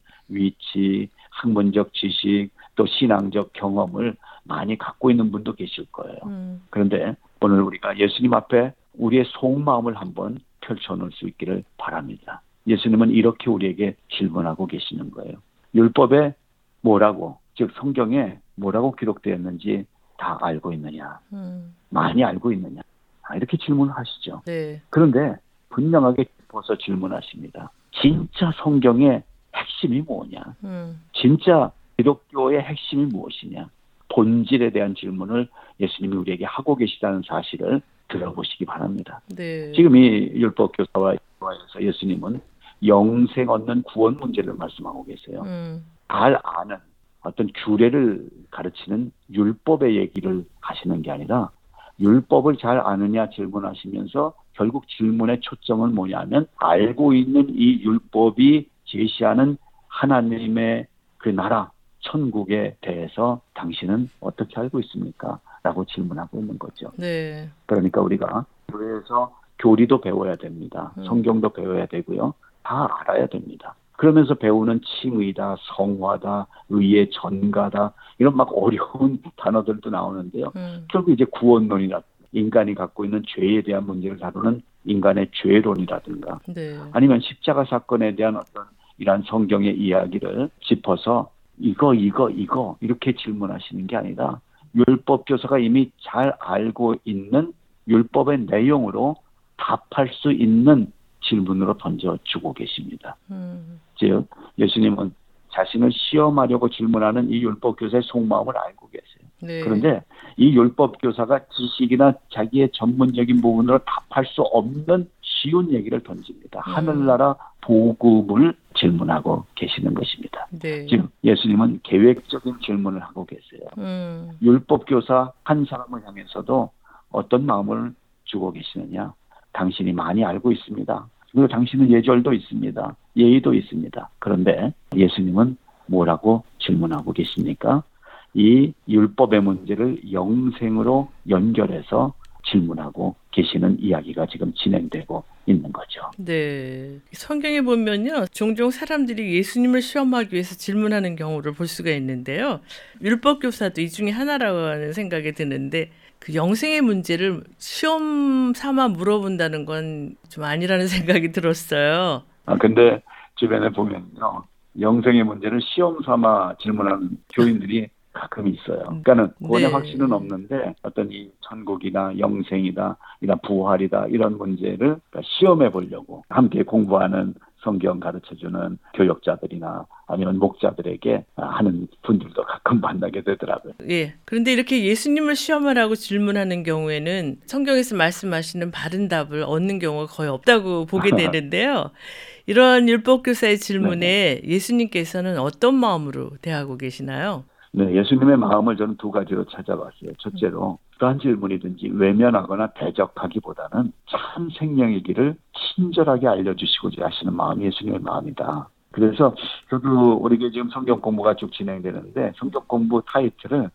[SPEAKER 5] 위치, 학문적 지식, 또 신앙적 경험을 많이 갖고 있는 분도 계실 거예요.
[SPEAKER 1] 음.
[SPEAKER 5] 그런데 오늘 우리가 예수님 앞에 우리의 속마음을 한번 펼쳐놓을 수 있기를 바랍니다. 예수님은 이렇게 우리에게 질문하고 계시는 거예요. 율법에 뭐라고, 즉 성경에 뭐라고 기록되었는지 다 알고 있느냐?
[SPEAKER 1] 음.
[SPEAKER 5] 많이 알고 있느냐? 아, 이렇게 질문을 하시죠.
[SPEAKER 1] 네.
[SPEAKER 5] 그런데 분명하게 짚어서 질문하십니다. 진짜 성경의 핵심이 뭐냐?
[SPEAKER 1] 음.
[SPEAKER 5] 진짜 기독교의 핵심이 무엇이냐? 본질에 대한 질문을 예수님이 우리에게 하고 계시다는 사실을 들어보시기 바랍니다.
[SPEAKER 1] 네.
[SPEAKER 5] 지금 이 율법교사와 대화에서 예수님은 영생 얻는 구원 문제를 말씀하고 계세요.
[SPEAKER 1] 음.
[SPEAKER 5] 잘 아는 어떤 규례를 가르치는 율법의 얘기를 하시는 게 아니라 율법을 잘 아느냐 질문하시면서 결국 질문의 초점은 뭐냐면 알고 있는 이 율법이 제시하는 하나님의 그 나라, 천국에 대해서 당신은 어떻게 알고 있습니까? 라고 질문하고 있는 거죠.
[SPEAKER 1] 네.
[SPEAKER 5] 그러니까 우리가 교회에서 교리도 배워야 됩니다.
[SPEAKER 1] 음.
[SPEAKER 5] 성경도 배워야 되고요. 다 알아야 됩니다. 그러면서 배우는 칭의다, 성화다, 의의 전가다 이런 막 어려운 단어들도 나오는데요.
[SPEAKER 1] 음.
[SPEAKER 5] 결국 이제 구원론이라 인간이 갖고 있는 죄에 대한 문제를 다루는 인간의 죄론이라든가
[SPEAKER 1] 네.
[SPEAKER 5] 아니면 십자가 사건에 대한 어떤 이러한 성경의 이야기를 짚어서 이거 이거 이거 이렇게 질문하시는 게 아니라 율법 교사가 이미 잘 알고 있는 율법의 내용으로 답할 수 있는 질문으로 던져주고 계십니다.
[SPEAKER 1] 음.
[SPEAKER 5] 즉 예수님은 자신을 시험하려고 질문하는 이 율법 교사의 속마음을 알고 계세요.
[SPEAKER 1] 네.
[SPEAKER 5] 그런데 이 율법 교사가 지식이나 자기의 전문적인 부분으로 답할 수 없는 쉬운 얘기를 던집니다.
[SPEAKER 1] 음.
[SPEAKER 5] 하늘나라 복음을 질문하고 계시는 것입니다.
[SPEAKER 1] 네.
[SPEAKER 5] 즉 예수님은 계획적인 질문을 하고 계세요.
[SPEAKER 1] 음.
[SPEAKER 5] 율법 교사 한 사람을 향해서도 어떤 마음을 주고 계시느냐? 당신이 많이 알고 있습니다. 그리고 당신은 예절도 있습니다. 예의도 있습니다. 그런데 예수님은 뭐라고 질문하고 계십니까? 이 율법의 문제를 영생으로 연결해서 질문하고 계시는 이야기가 지금 진행되고 있는 거죠.
[SPEAKER 1] 네. 성경에 보면요. 종종 사람들이 예수님을 시험하기 위해서 질문하는 경우를 볼 수가 있는데요. 율법 교사도 이 중에 하나라고 하는 생각이 드는데 그 영생의 문제를 시험 삼아 물어본다는 건 좀 아니라는 생각이 들었어요.
[SPEAKER 5] 아, 근데 주변에 보면요. 영생의 문제를 시험 삼아 질문하는 교인들이 가끔 있어요. 그러니까는 구원의
[SPEAKER 1] 네.
[SPEAKER 5] 확신은 없는데 어떤 이 천국이나 영생이다, 이런 부활이다 이런 문제를 시험해 보려고 함께 공부하는 성경 가르쳐주는 교역자들이나 아니면 목자들에게 하는 분들도 가끔 만나게 되더라고요.
[SPEAKER 1] 예. 그런데 이렇게 예수님을 시험하라고 질문하는 경우에는 성경에서 말씀하시는 바른 답을 얻는 경우가 거의 없다고 보게 되는데요. 이런 율법 교사의 질문에 예수님께서는 어떤 마음으로 대하고 계시나요?
[SPEAKER 5] 네, 예수님의 마음을 저는 두 가지로 찾아봤어요. 첫째로 어떠한 질문이든지 외면하거나 대적하기보다는 참 생명이기를 친절하게 알려주시고자 하시는 마음이 예수님의 마음이다. 그래서 저도 우리가 지금 성경 공부가 쭉 진행되는데 성경 공부 타이틀을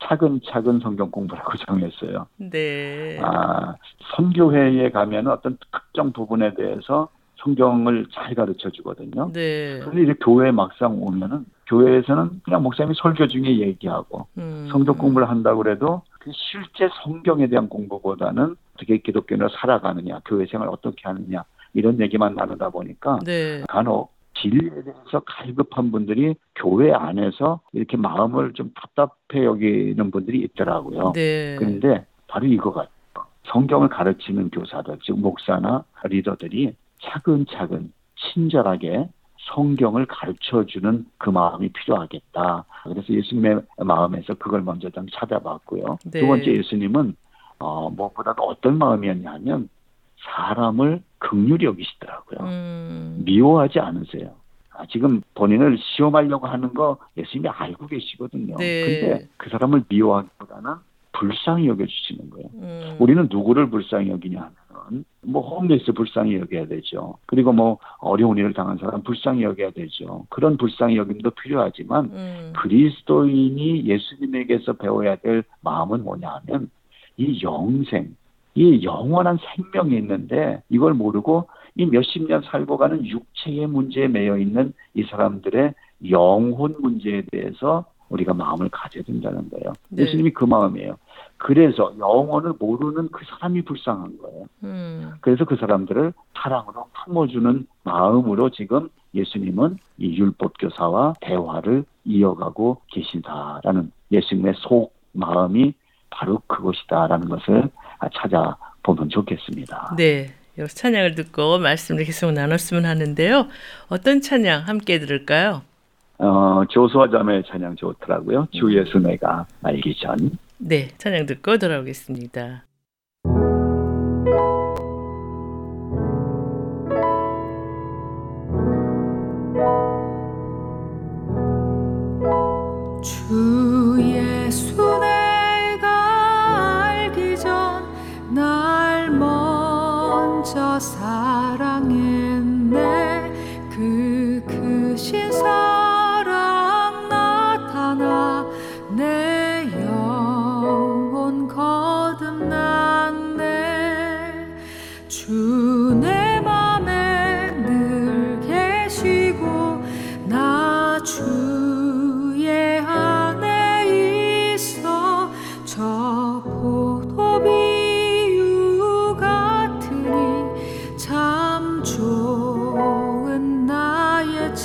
[SPEAKER 5] 차근차근 성경 공부라고 정했어요.
[SPEAKER 1] 네.
[SPEAKER 5] 아, 선교회에 가면 어떤 특정 부분에 대해서 성경을 잘 가르쳐 주거든요.
[SPEAKER 1] 네.
[SPEAKER 5] 그런데 이제 교회 막상 오면은 교회에서는 그냥 목사님이 설교 중에 얘기하고
[SPEAKER 1] 음.
[SPEAKER 5] 성경 공부를 한다고 그래도 그 실제 성경에 대한 공부보다는 어떻게 기독교인으로 살아가느냐, 교회 생활 어떻게 하느냐 이런 얘기만 나누다 보니까
[SPEAKER 1] 네.
[SPEAKER 5] 간혹 진리에 대해서 갈급한 분들이 교회 안에서 이렇게 마음을 좀 답답해 여기는 분들이 있더라고요.
[SPEAKER 1] 네.
[SPEAKER 5] 그런데 바로 이거 같아요. 성경을 가르치는 교사들, 즉 목사나 리더들이 차근차근 친절하게 성경을 가르쳐주는 그 마음이 필요하겠다. 그래서 예수님의 마음에서 그걸 먼저 좀 찾아봤고요.
[SPEAKER 1] 네.
[SPEAKER 5] 두 번째 예수님은 어, 무엇보다도 어떤 마음이었냐면 사람을 긍휼히 여기시더라고요.
[SPEAKER 1] 음.
[SPEAKER 5] 미워하지 않으세요. 아, 지금 본인을 시험하려고 하는 거 예수님이 알고 계시거든요.
[SPEAKER 1] 네.
[SPEAKER 5] 근데 그 사람을 미워하기보다는 불쌍히 여겨주시는 거예요.
[SPEAKER 1] 음.
[SPEAKER 5] 우리는 누구를 불쌍히 여기냐 하면 뭐 홈리스 불쌍히 여겨야 되죠. 그리고 뭐 어려운 일을 당한 사람 불쌍히 여겨야 되죠. 그런 불쌍히 여김도 필요하지만
[SPEAKER 1] 음.
[SPEAKER 5] 그리스도인이 예수님에게서 배워야 될 마음은 뭐냐 하면 이 영생, 이 영원한 생명이 있는데 이걸 모르고 이 몇십 년 살고 가는 육체의 문제에 매여 있는 이 사람들의 영혼 문제에 대해서 우리가 마음을 가져야 된다는 거예요.
[SPEAKER 1] 네.
[SPEAKER 5] 예수님이 그 마음이에요. 그래서 영혼을 모르는 그 사람이 불쌍한 거예요.
[SPEAKER 1] 음.
[SPEAKER 5] 그래서 그 사람들을 사랑으로 품어주는 마음으로 지금 예수님은 이 율법교사와 대화를 이어가고 계신다라는 예수님의 속 마음이 바로 그것이다라는 것을 찾아보면 좋겠습니다.
[SPEAKER 1] 네. 여기서 찬양을 듣고 말씀을 계속 나눴으면 하는데요. 어떤 찬양 함께 들을까요?
[SPEAKER 5] 어, 조수아 자매의 찬양 좋더라고요. 주 예수 내가 알기 전.
[SPEAKER 1] 네, 찬양 듣고 돌아오겠습니다.
[SPEAKER 6] 주 예수 내가 알기 전 날 먼저 사랑했네. 그 크신 사랑 나타나 내 영혼 거듭났네. 주 내 맘에 늘 계시고 나 주의 안에 있어. 저 포도비유 같으니 참 좋은 나의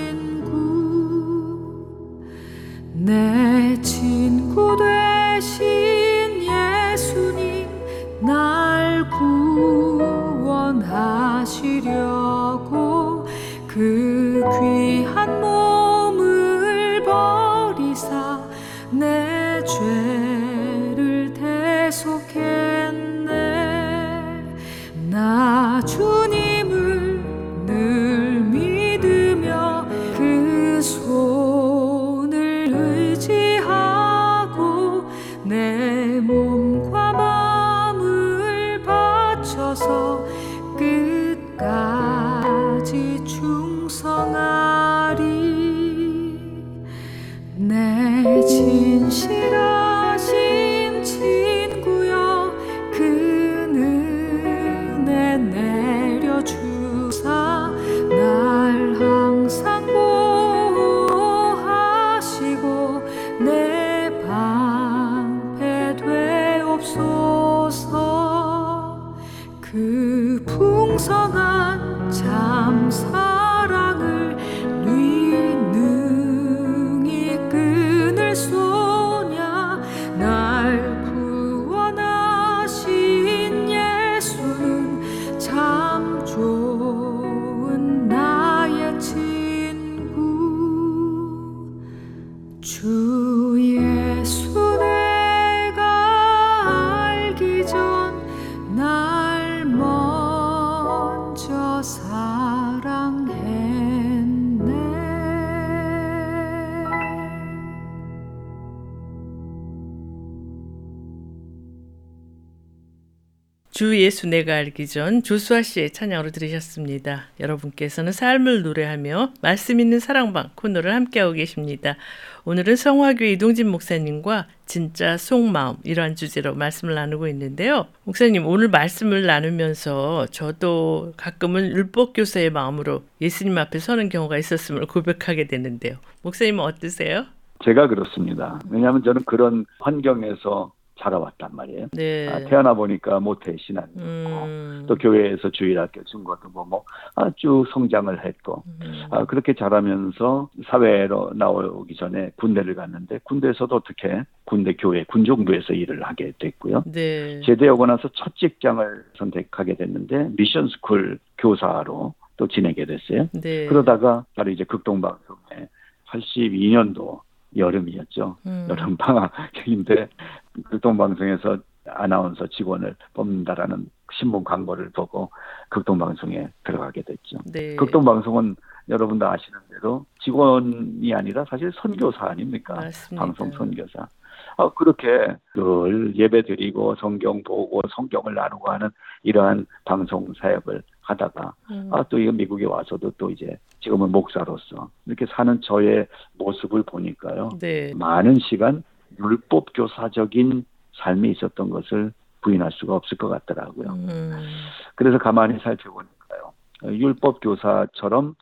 [SPEAKER 6] 친구. 내 친구 되신 예수님 날 구원하시려고 그 귀한 몸을 버리사 내 죄를 대속했네. 나 주님을 늘 믿으며 그 손을 의지하고 내 몸과 마음을 바쳐서 끝까지 충성하리. 내 진실하신 친구여 그 은혜 내려주사 날 항상 보호하시고 내 방패 되옵소서. 그 풍성한 참 사랑을 네 능히 끊을 소냐. 날 구원하신 예수는 참 좋은 나의 친구. 주 예수 내가 알기 전 날 먼저 사랑했네.
[SPEAKER 1] 주 예수 내가 알기 전 조수아 씨의 찬양으로 들으셨습니다. 여러분께서는 삶을 노래하며 말씀 있는 사랑방 코너를 함께하고 계십니다. 오늘은 성화교회 이동진 목사님과 진짜 속마음 이러한 주제로 말씀을 나누고 있는데요. 목사님 오늘 말씀을 나누면서 저도 가끔은 율법교사의 마음으로 예수님 앞에 서는 경우가 있었음을 고백하게 되는데요. 목사님은 어떠세요?
[SPEAKER 5] 제가 그렇습니다. 왜냐하면 저는 그런 환경에서 자라왔단 말이에요.
[SPEAKER 1] 네.
[SPEAKER 5] 아, 태어나 보니까 모태 신앙이고
[SPEAKER 1] 음.
[SPEAKER 5] 또 교회에서 주일학교 중고도 보고 아주 성장을 했고
[SPEAKER 1] 음.
[SPEAKER 5] 아, 그렇게 자라면서 사회로 나오기 전에 군대를 갔는데 군대에서도 어떻게 군대 교회 군종부에서 일을 하게 됐고요.
[SPEAKER 1] 네.
[SPEAKER 5] 제대하고 나서 첫 직장을 선택하게 됐는데 미션스쿨 교사로 또 지내게 됐어요.
[SPEAKER 1] 네.
[SPEAKER 5] 그러다가 바로 이제 극동방송에 팔십이 년도 여름이었죠.
[SPEAKER 1] 음.
[SPEAKER 5] 여름 방학인데 극동방송에서 아나운서 직원을 뽑는다라는 신문 광고를 보고 극동방송에 들어가게 됐죠.
[SPEAKER 1] 네.
[SPEAKER 5] 극동방송은 여러분도 아시는 대로 직원이 아니라 사실 선교사 아닙니까?
[SPEAKER 1] 맞습니다.
[SPEAKER 5] 방송 선교사. 아, 그렇게 늘 예배드리고 성경 보고 성경을 나누고 하는 이러한 방송 사역을 하다가
[SPEAKER 1] 음.
[SPEAKER 5] 아, 또 이거 미국에 와서도 또 이제 지금은 목사로서 이렇게 사는 저의 모습을 보니까요.
[SPEAKER 1] 네.
[SPEAKER 5] 많은 시간 율법교사적인 삶이 있었던 것을 부인할 수가 없을 것 같더라고요.
[SPEAKER 1] 음.
[SPEAKER 5] 그래서 가만히 살펴보니까요. 율법 교사처럼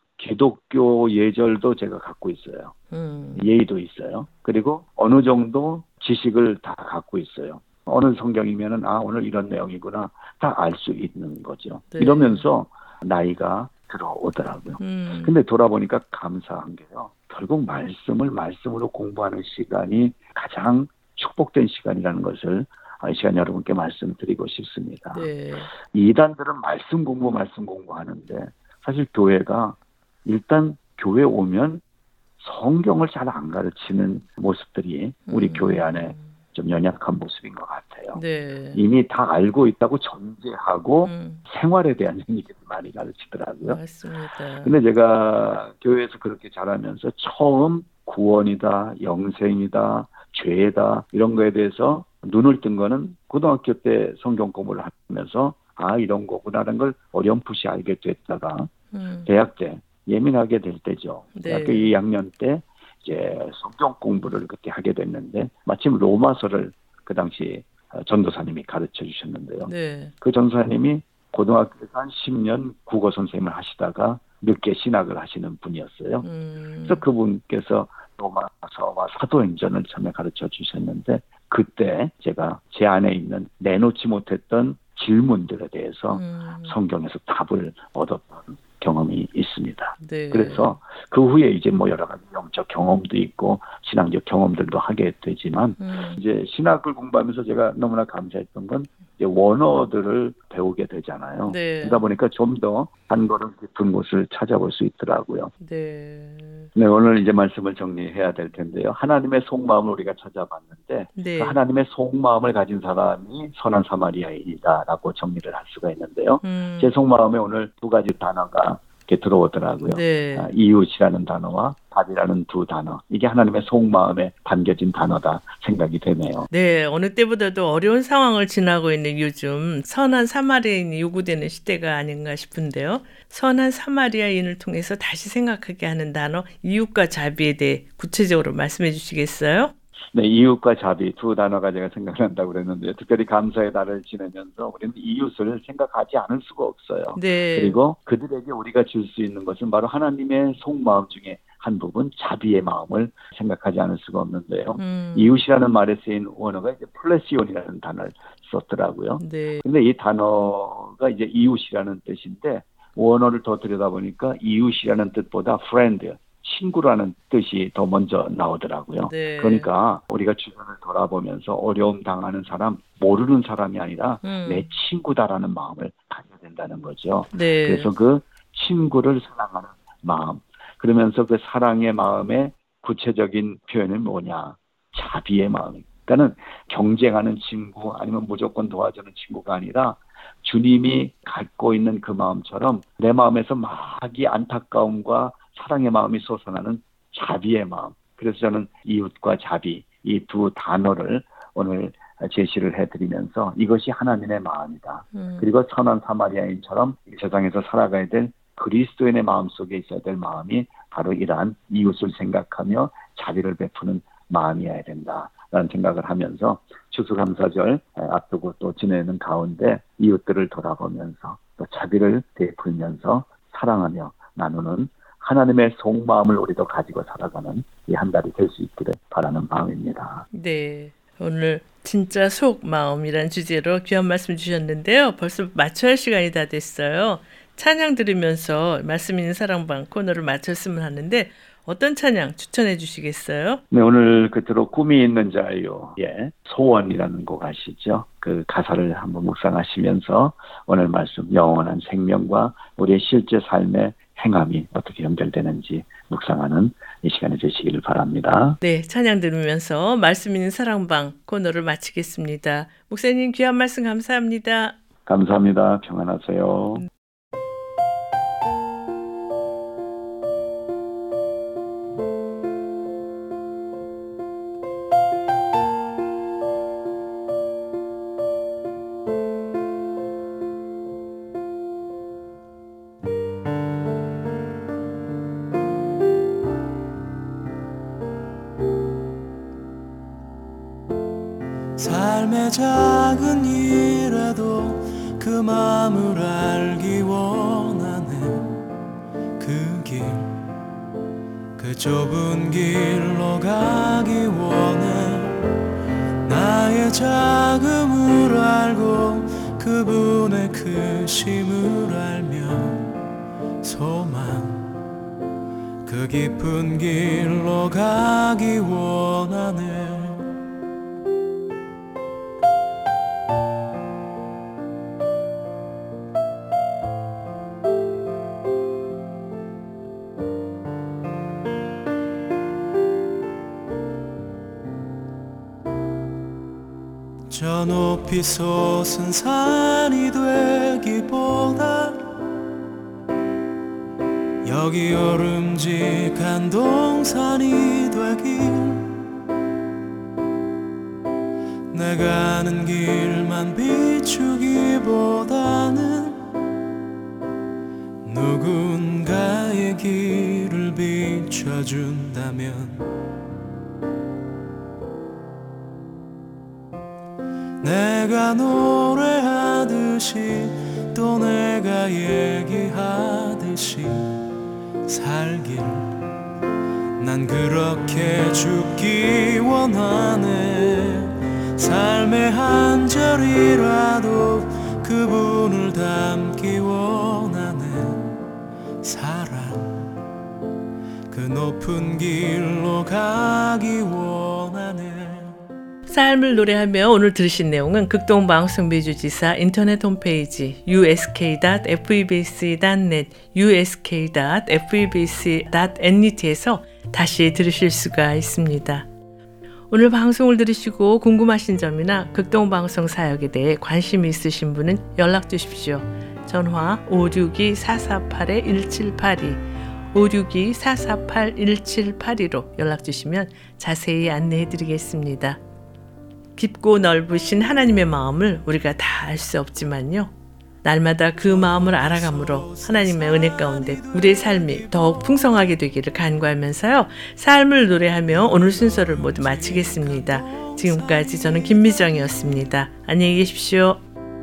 [SPEAKER 5] 기독교 예절도 제가 갖고 있어요.
[SPEAKER 1] 음.
[SPEAKER 5] 예의도 있어요. 그리고 어느 정도 지식을 다 갖고 있어요. 어느 성경이면은 아 오늘 이런 내용이구나 다 알 수 있는 거죠.
[SPEAKER 1] 네.
[SPEAKER 5] 이러면서 나이가 들어오더라고요.
[SPEAKER 1] 음.
[SPEAKER 5] 근데 돌아보니까 감사한 게요. 결국 말씀을 말씀으로 공부하는 시간이 가장 축복된 시간이라는 것을 이 시간 여러분께 말씀드리고 싶습니다.
[SPEAKER 1] 네.
[SPEAKER 5] 이단들은 말씀 공부 말씀 공부하는데 사실 교회가 일단 교회 오면 성경을 잘 안 가르치는 모습들이 우리
[SPEAKER 1] 음.
[SPEAKER 5] 교회 안에 좀 연약한 모습인 것 같아요.
[SPEAKER 1] 네.
[SPEAKER 5] 이미 다 알고 있다고 전제하고
[SPEAKER 1] 음.
[SPEAKER 5] 생활에 대한 얘기를 많이 가르치더라고요.
[SPEAKER 1] 맞습니다.
[SPEAKER 5] 근데 제가 교회에서 그렇게 자라면서 처음 구원이다, 영생이다, 죄다 이런 거에 대해서 눈을 뜬 거는 고등학교 때 성경 공부를 하면서 아 이런 거구나라는 걸 어렴풋이 알게 됐다가
[SPEAKER 1] 음.
[SPEAKER 5] 대학 때 예민하게 될 때죠.
[SPEAKER 1] 네.
[SPEAKER 5] 대학교 이 학년 때 이제 성경 공부를 그때 하게 됐는데 마침 로마서를 그 당시 전도사님이 가르쳐 주셨는데요.
[SPEAKER 1] 네.
[SPEAKER 5] 그 전도사님이 고등학교에서 한 십 년 국어 선생님을 하시다가 늦게 신학을 하시는 분이었어요.
[SPEAKER 1] 음.
[SPEAKER 5] 그래서 그분께서 로마서와 사도행전을 처음에 가르쳐 주셨는데 그때 제가 제 안에 있는 내놓지 못했던 질문들에 대해서
[SPEAKER 1] 음.
[SPEAKER 5] 성경에서 답을 얻었던 경험이 있습니다.
[SPEAKER 1] 네.
[SPEAKER 5] 그래서 그 후에 이제 뭐 여러 가지 영적 경험도 있고 신앙적 경험들도 하게 되지만
[SPEAKER 1] 음.
[SPEAKER 5] 이제 신학을 공부하면서 제가 너무나 감사했던 건 이제 원어들을 배우게 되잖아요.
[SPEAKER 1] 네.
[SPEAKER 5] 그러다 보니까 좀 더 한 걸음 깊은 곳을 찾아볼 수 있더라고요.
[SPEAKER 1] 네.
[SPEAKER 5] 네, 오늘 이제 말씀을 정리해야 될 텐데요. 하나님의 속마음을 우리가 찾아봤는데
[SPEAKER 1] 네.
[SPEAKER 5] 그 하나님의 속마음을 가진 사람이 선한 사마리아인이다라고 정리를 할 수가 있는데요.
[SPEAKER 1] 음.
[SPEAKER 5] 제 속마음에 오늘 두 가지 단어가 이렇게 들어오더라고요.
[SPEAKER 1] 네.
[SPEAKER 5] 아, 이웃이라는 단어와 밥이라는 두 단어. 이게 하나님의 속마음에 담겨진 단어다 생각이 되네요.
[SPEAKER 1] 네, 어느 때보다도 어려운 상황을 지나고 있는 요즘 선한 사마리아인이 요구되는 시대가 아닌가 싶은데요. 선한 사마리아인을 통해서 다시 생각하게 하는 단어 이웃과 자비에 대해 구체적으로 말씀해 주시겠어요?
[SPEAKER 5] 네, 이웃과 자비 두 단어가 제가 생각난다고 그랬는데요. 특별히 감사의 달을 지내면서 우리는 이웃을 생각하지 않을 수가 없어요.
[SPEAKER 1] 네.
[SPEAKER 5] 그리고 그들에게 우리가 줄 수 있는 것은 바로 하나님의 속마음 중에 한 부분, 자비의 마음을 생각하지 않을 수가 없는데요.
[SPEAKER 1] 음.
[SPEAKER 5] 이웃이라는 말에 쓰인 원어가 이제 플레시온이라는 단어를 썼더라고요.
[SPEAKER 1] 네.
[SPEAKER 5] 근데 이 단어가 이제 이웃이라는 뜻인데 원어를 더 들여다보니까 이웃이라는 뜻보다 friend, 친구라는 뜻이 더 먼저 나오더라고요.
[SPEAKER 1] 네.
[SPEAKER 5] 그러니까 우리가 주변을 돌아보면서 어려움 당하는 사람, 모르는 사람이 아니라
[SPEAKER 1] 음.
[SPEAKER 5] 내 친구다라는 마음을 가져야 된다는 거죠.
[SPEAKER 1] 네.
[SPEAKER 5] 그래서 그 친구를 사랑하는 마음, 그러면서 그 사랑의 마음의 구체적인 표현은 뭐냐? 자비의 마음. 그러니까는 경쟁하는 친구 아니면 무조건 도와주는 친구가 아니라 주님이 갖고 있는 그 마음처럼 내 마음에서 막이 안타까움과 사랑의 마음이 솟아나는 자비의 마음. 그래서 저는 이웃과 자비 이 두 단어를 오늘 제시를 해드리면서 이것이 하나님의 마음이다.
[SPEAKER 1] 음.
[SPEAKER 5] 그리고 선한 사마리아인처럼 이 세상에서 살아가야 될 그리스도인의 마음속에 있어야 될 마음이 바로 이러한 이웃을 생각하며 자비를 베푸는 마음이어야 된다라는 생각을 하면서 추수감사절 앞두고 또 지내는 가운데 이웃들을 돌아보면서 또 자비를 베풀면서 사랑하며 나누는 하나님의 속마음을 우리도 가지고 살아가는 이 한 달이 될 수 있기를 바라는 마음입니다.
[SPEAKER 1] 네. 오늘 진짜 속 마음이란 주제로 귀한 말씀 주셨는데요. 벌써 마쳐야 할 시간이 다 됐어요. 찬양 들으면서 말씀 있는 사랑방 코너를 마쳤으면 하는데 어떤 찬양 추천해 주시겠어요?
[SPEAKER 5] 네, 오늘 끝으로 꿈이 있는 자유의 소원이라는 곡 아시죠? 그 가사를 한번 묵상하시면서 오늘 말씀 영원한 생명과 우리의 실제 삶의 행함이 어떻게 연결되는지 묵상하는 이 시간이 되시기를 바랍니다.
[SPEAKER 1] 네, 찬양 들으면서 말씀 있는 사랑방 코너를 마치겠습니다. 목사님 귀한 말씀 감사합니다.
[SPEAKER 5] 감사합니다. 평안하세요.
[SPEAKER 2] 삶의 작은 일 마음을 알기 원하네. 그 길, 그 좁은 길로 가기 원해. 나의 작음을 알고 그분의 크심을 알며 소망, 그 깊은 길로 가기 원하네. 저 높이 솟은 산이 되기보다 여기 오름직한 동산이 되길. 내가 아는 길만 비추기보다는 누군가의 길을 비춰준다면 내가 노래하듯이 또 내가 얘기하듯이 살길. 난 그렇게 죽기 원하네. 삶의 한 절이라도 그분을 담기 원하네. 사랑, 그 높은 길로 가기 원하네.
[SPEAKER 1] 삶을 노래하며 오늘 들으신 내용은 극동방송 미주지사 인터넷 홈페이지 유에스케이 닷 에프이비에스 닷 넷, 유에스케이 닷 에프이비에스 닷 엔이티에서 다시 들으실 수가 있습니다. 오늘 방송을 들으시고 궁금하신 점이나 극동방송 사역에 대해 관심이 있으신 분은 연락 주십시오. 전화 오육이 사사팔 일칠팔이, 오육이 사사팔 일칠팔이로 연락 주시면 자세히 안내해 드리겠습니다. 깊고 넓으신 하나님의 마음을 우리가 다 알 수 없지만요, 날마다 그 마음을 알아감으로 하나님의 은혜 가운데 우리의 삶이 더욱 풍성하게 되기를 간구하면서요, 삶을 노래하며 오늘 순서를 모두 마치겠습니다. 지금까지 저는 김미정이었습니다. 안녕히 계십시오.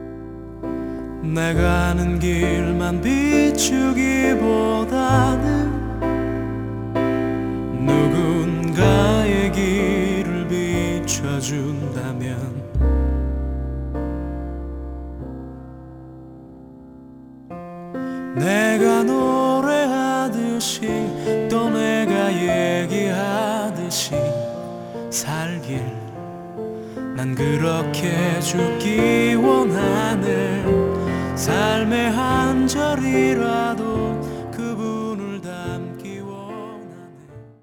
[SPEAKER 2] 내가 아는 길만 비추기보다는 누군가의 길을 비춰준다면 내가 노래하듯이 또 내가 얘기하듯이 살길. 난 그렇게 죽기 원하네. 삶의 한 절이라도